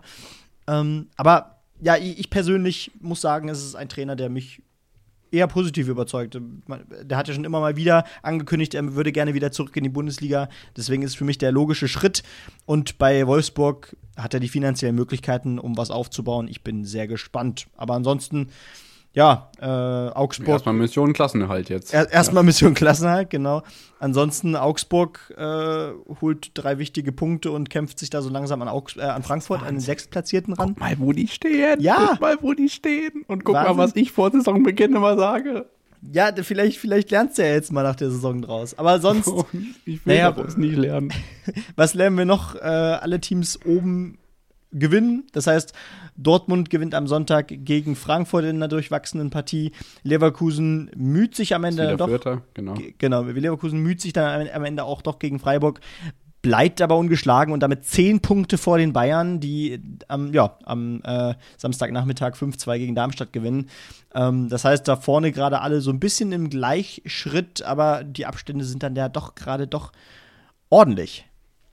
Aber ja, ich persönlich muss sagen, es ist ein Trainer, der mich eher positiv überzeugt. Der hat ja schon immer mal wieder angekündigt, er würde gerne wieder zurück in die Bundesliga. Deswegen ist es für mich der logische Schritt. Und bei Wolfsburg hat er die finanziellen Möglichkeiten, um was aufzubauen. Ich bin sehr gespannt. Aber ansonsten, ja, Augsburg. Erstmal Mission Klassenerhalt jetzt. Erstmal Mission Klassenerhalt, genau. Ansonsten Augsburg holt 3 wichtige Punkte und kämpft sich da so langsam an Frankfurt, an den Sechstplatzierten ran. Guck mal, wo die stehen. Ja. Guck mal, wo die stehen. Und guck Wahnsinn. mal, was ich vor Saisonbeginn immer sage. Ja, vielleicht lernst du ja jetzt mal nach der Saison draus. Aber sonst, Ich will daraus nie lernen. was lernen wir noch? Alle Teams oben gewinnen. Das heißt, Dortmund gewinnt am Sonntag gegen Frankfurt in einer durchwachsenen Partie. Leverkusen müht sich am Ende doch. Vierter, genau. Genau, Leverkusen müht sich dann am Ende auch doch gegen Freiburg, bleibt aber ungeschlagen und damit 10 Punkte vor den Bayern, die am Samstagnachmittag 5-2 gegen Darmstadt gewinnen. Das heißt, da vorne gerade alle so ein bisschen im Gleichschritt, aber die Abstände sind dann ja doch ordentlich.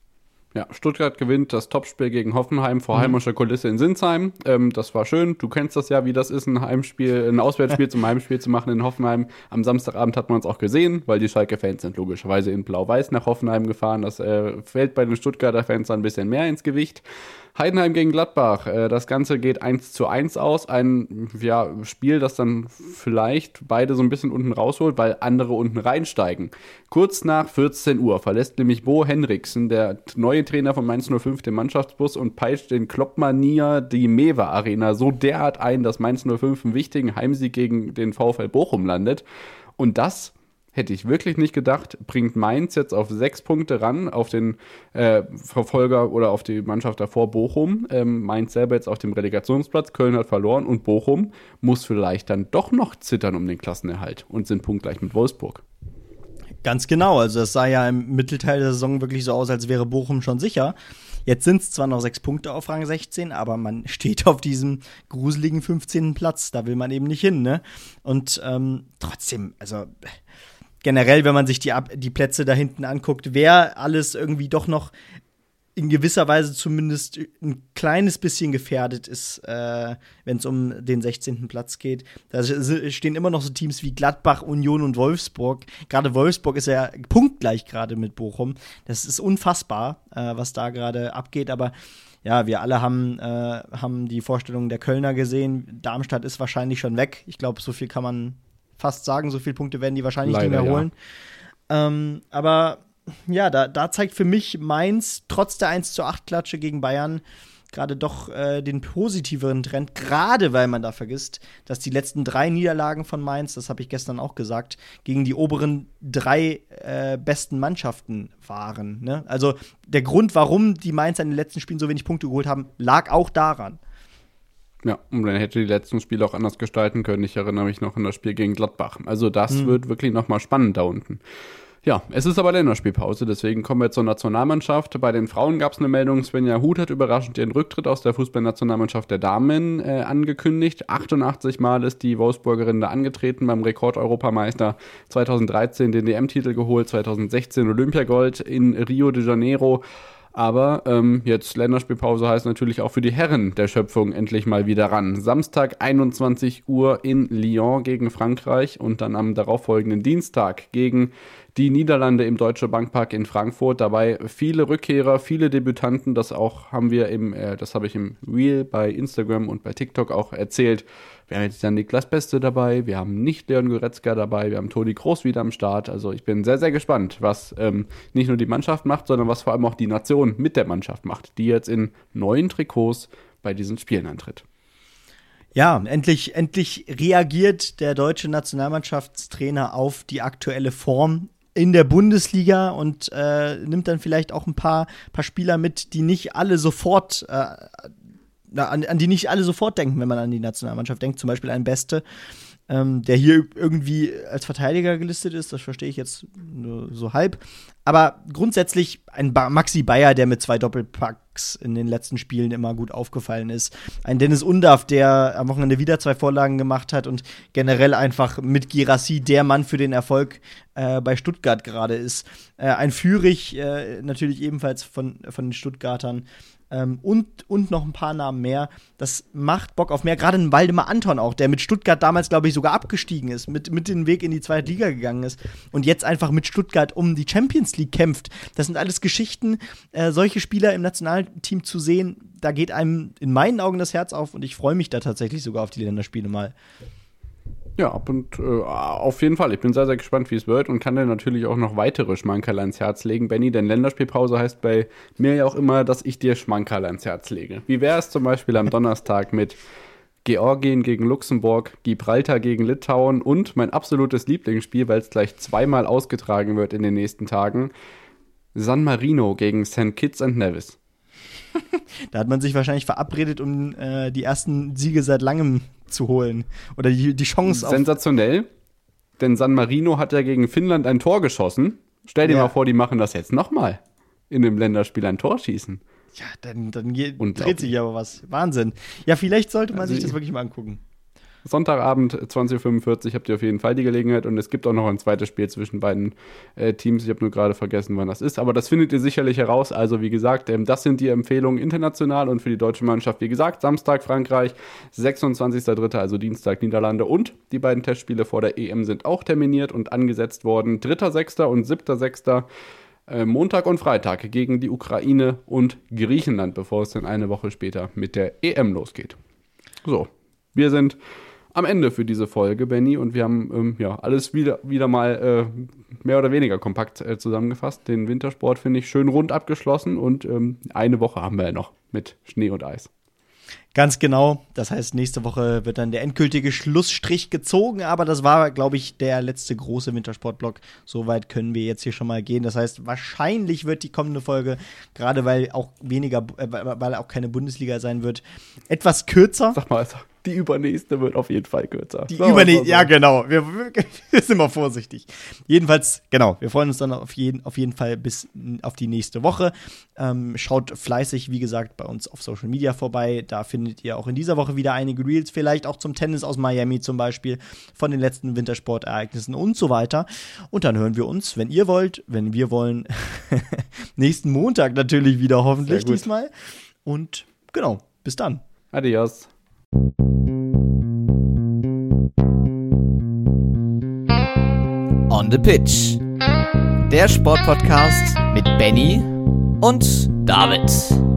Ja, Stuttgart gewinnt das Topspiel gegen Hoffenheim vor heimischer Kulisse in Sinsheim. Das war schön. Du kennst das ja, wie das ist, ein Auswärtsspiel zum Heimspiel zu machen in Hoffenheim. Am Samstagabend hat man es auch gesehen, weil die Schalke-Fans sind logischerweise in Blau-Weiß nach Hoffenheim gefahren. Das fällt bei den Stuttgarter Fans ein bisschen mehr ins Gewicht. Heidenheim gegen Gladbach. Das Ganze geht 1:1 aus. Ein Spiel, das dann vielleicht beide so ein bisschen unten rausholt, weil andere unten reinsteigen. Kurz nach 14 Uhr verlässt nämlich Bo Henriksen, der neue Trainer von Mainz 05, den Mannschaftsbus und peitscht den Kloppmanier die Mewa Arena so derart ein, dass Mainz 05 einen wichtigen Heimsieg gegen den VfL Bochum landet. Und das hätte ich wirklich nicht gedacht, bringt Mainz jetzt auf 6 Punkte ran, auf den Verfolger oder auf die Mannschaft davor Bochum. Mainz selber jetzt auf dem Relegationsplatz, Köln hat verloren und Bochum muss vielleicht dann doch noch zittern um den Klassenerhalt und sind punktgleich mit Wolfsburg. Ganz genau, also das sah ja im Mittelteil der Saison wirklich so aus, als wäre Bochum schon sicher. Jetzt sind es zwar noch 6 Punkte auf Rang 16, aber man steht auf diesem gruseligen 15. Platz, da will man eben nicht hin, ne? Und trotzdem, also generell, wenn man sich die Plätze da hinten anguckt, wer alles irgendwie doch noch in gewisser Weise zumindest ein kleines bisschen gefährdet ist, wenn es um den 16. Platz geht. Da stehen immer noch so Teams wie Gladbach, Union und Wolfsburg. Gerade Wolfsburg ist ja punktgleich gerade mit Bochum. Das ist unfassbar, was da gerade abgeht. Aber ja, wir alle haben die Vorstellung der Kölner gesehen. Darmstadt ist wahrscheinlich schon weg. Ich glaube, so viel kann man fast sagen. So viele Punkte werden die wahrscheinlich leider nicht mehr holen. Ja. Aber ja, da zeigt für mich Mainz trotz der 1:8-Klatsche gegen Bayern gerade doch den positiveren Trend, gerade weil man da vergisst, dass die letzten 3 Niederlagen von Mainz, das habe ich gestern auch gesagt, gegen die oberen 3 besten Mannschaften waren. Ne? Also der Grund, warum die Mainzer in den letzten Spielen so wenig Punkte geholt haben, lag auch daran. Ja, und man hätte die letzten Spiele auch anders gestalten können. Ich erinnere mich noch an das Spiel gegen Gladbach. Also das wird wirklich noch mal spannend da unten. Ja, es ist aber Länderspielpause, deswegen kommen wir zur Nationalmannschaft. Bei den Frauen gab es eine Meldung, Svenja Huth hat überraschend ihren Rücktritt aus der Fußballnationalmannschaft der Damen angekündigt. 88 Mal ist die Wolfsburgerin da angetreten beim Rekord-Europameister. 2013 den DM-Titel geholt, 2016 Olympiagold in Rio de Janeiro. Aber jetzt Länderspielpause heißt natürlich auch für die Herren der Schöpfung endlich mal wieder ran. Samstag 21 Uhr in Lyon gegen Frankreich und dann am darauffolgenden Dienstag gegen die Niederlande im Deutsche Bankpark in Frankfurt. Dabei viele Rückkehrer, viele Debütanten. Das habe ich im Reel bei Instagram und bei TikTok auch erzählt. Wir haben jetzt dann Niklas Beste dabei, wir haben nicht Leon Goretzka dabei, wir haben Toni Kroos wieder am Start. Also ich bin sehr, sehr gespannt, was nicht nur die Mannschaft macht, sondern was vor allem auch die Nation mit der Mannschaft macht, die jetzt in neuen Trikots bei diesen Spielen antritt. Ja, endlich reagiert der deutsche Nationalmannschaftstrainer auf die aktuelle Form in der Bundesliga und nimmt dann vielleicht auch ein paar Spieler mit, die nicht alle sofort an die nicht alle sofort denken, wenn man an die Nationalmannschaft denkt, zum Beispiel ein Beste. der hier irgendwie als Verteidiger gelistet ist. Das verstehe ich jetzt nur so halb. Aber grundsätzlich ein Maxi Bayer, der mit 2 Doppelpacks in den letzten Spielen immer gut aufgefallen ist. Ein Dennis Undav, der am Wochenende wieder 2 Vorlagen gemacht hat und generell einfach mit Guirassy der Mann für den Erfolg bei Stuttgart gerade ist. Ein Führig, natürlich ebenfalls von den Stuttgartern. Und noch ein paar Namen mehr. Das macht Bock auf mehr. Gerade ein Waldemar Anton auch, der mit Stuttgart damals, glaube ich, sogar abgestiegen ist, mit den Weg in die zweite Liga gegangen ist und jetzt einfach mit Stuttgart um die Champions League kämpft. Das sind alles Geschichten. Solche Spieler im Nationalteam zu sehen, da geht einem in meinen Augen das Herz auf und ich freue mich da tatsächlich sogar auf die Länderspiele mal. Ja, auf jeden Fall. Ich bin sehr, sehr gespannt, wie es wird und kann dir natürlich auch noch weitere Schmankerl ans Herz legen, Benny, denn Länderspielpause heißt bei mir ja auch immer, dass ich dir Schmankerl ans Herz lege. Wie wäre es zum Beispiel am Donnerstag mit Georgien gegen Luxemburg, Gibraltar gegen Litauen und mein absolutes Lieblingsspiel, weil es gleich 2-mal ausgetragen wird in den nächsten Tagen, San Marino gegen St. Kitts and Nevis. Da hat man sich wahrscheinlich verabredet, um die ersten Siege seit langem zu holen. Oder die Chance auf. Sensationell, denn San Marino hat ja gegen Finnland ein Tor geschossen. Stell dir mal vor, die machen das jetzt nochmal. In dem Länderspiel ein Tor schießen. Ja, dann dreht sich aber was. Wahnsinn. Ja, vielleicht sollte man sich das wirklich mal angucken. Sonntagabend 20:45 Uhr habt ihr auf jeden Fall die Gelegenheit und es gibt auch noch ein zweites Spiel zwischen beiden Teams. Ich habe nur gerade vergessen, wann das ist, aber das findet ihr sicherlich heraus. Also wie gesagt, das sind die Empfehlungen international und für die deutsche Mannschaft, wie gesagt, Samstag Frankreich, 26.03., also Dienstag Niederlande und die beiden Testspiele vor der EM sind auch terminiert und angesetzt worden. 3.06. und 7.06. Montag und Freitag gegen die Ukraine und Griechenland, bevor es dann eine Woche später mit der EM losgeht. So, wir sind am Ende für diese Folge, Benny, und wir haben alles wieder mal mehr oder weniger kompakt zusammengefasst. Den Wintersport finde ich schön rund abgeschlossen und eine Woche haben wir ja noch mit Schnee und Eis. Ganz genau. Das heißt, nächste Woche wird dann der endgültige Schlussstrich gezogen. Aber das war, glaube ich, der letzte große Wintersportblock. Soweit können wir jetzt hier schon mal gehen. Das heißt, wahrscheinlich wird die kommende Folge, gerade weil auch keine Bundesliga sein wird, etwas kürzer. Sag mal, also, die übernächste wird auf jeden Fall kürzer. Ja, genau. Wir sind mal vorsichtig. Jedenfalls, genau, wir freuen uns dann auf jeden Fall bis auf die nächste Woche. Schaut fleißig, wie gesagt, bei uns auf Social Media vorbei. Da findet ihr auch in dieser Woche wieder einige Reels, vielleicht auch zum Tennis aus Miami zum Beispiel, von den letzten Wintersportereignissen und so weiter. Und dann hören wir uns, wenn ihr wollt, wenn wir wollen, nächsten Montag natürlich wieder, hoffentlich diesmal. Und genau, bis dann. Adios. On the Pitch. Der Sportpodcast mit Benny und David.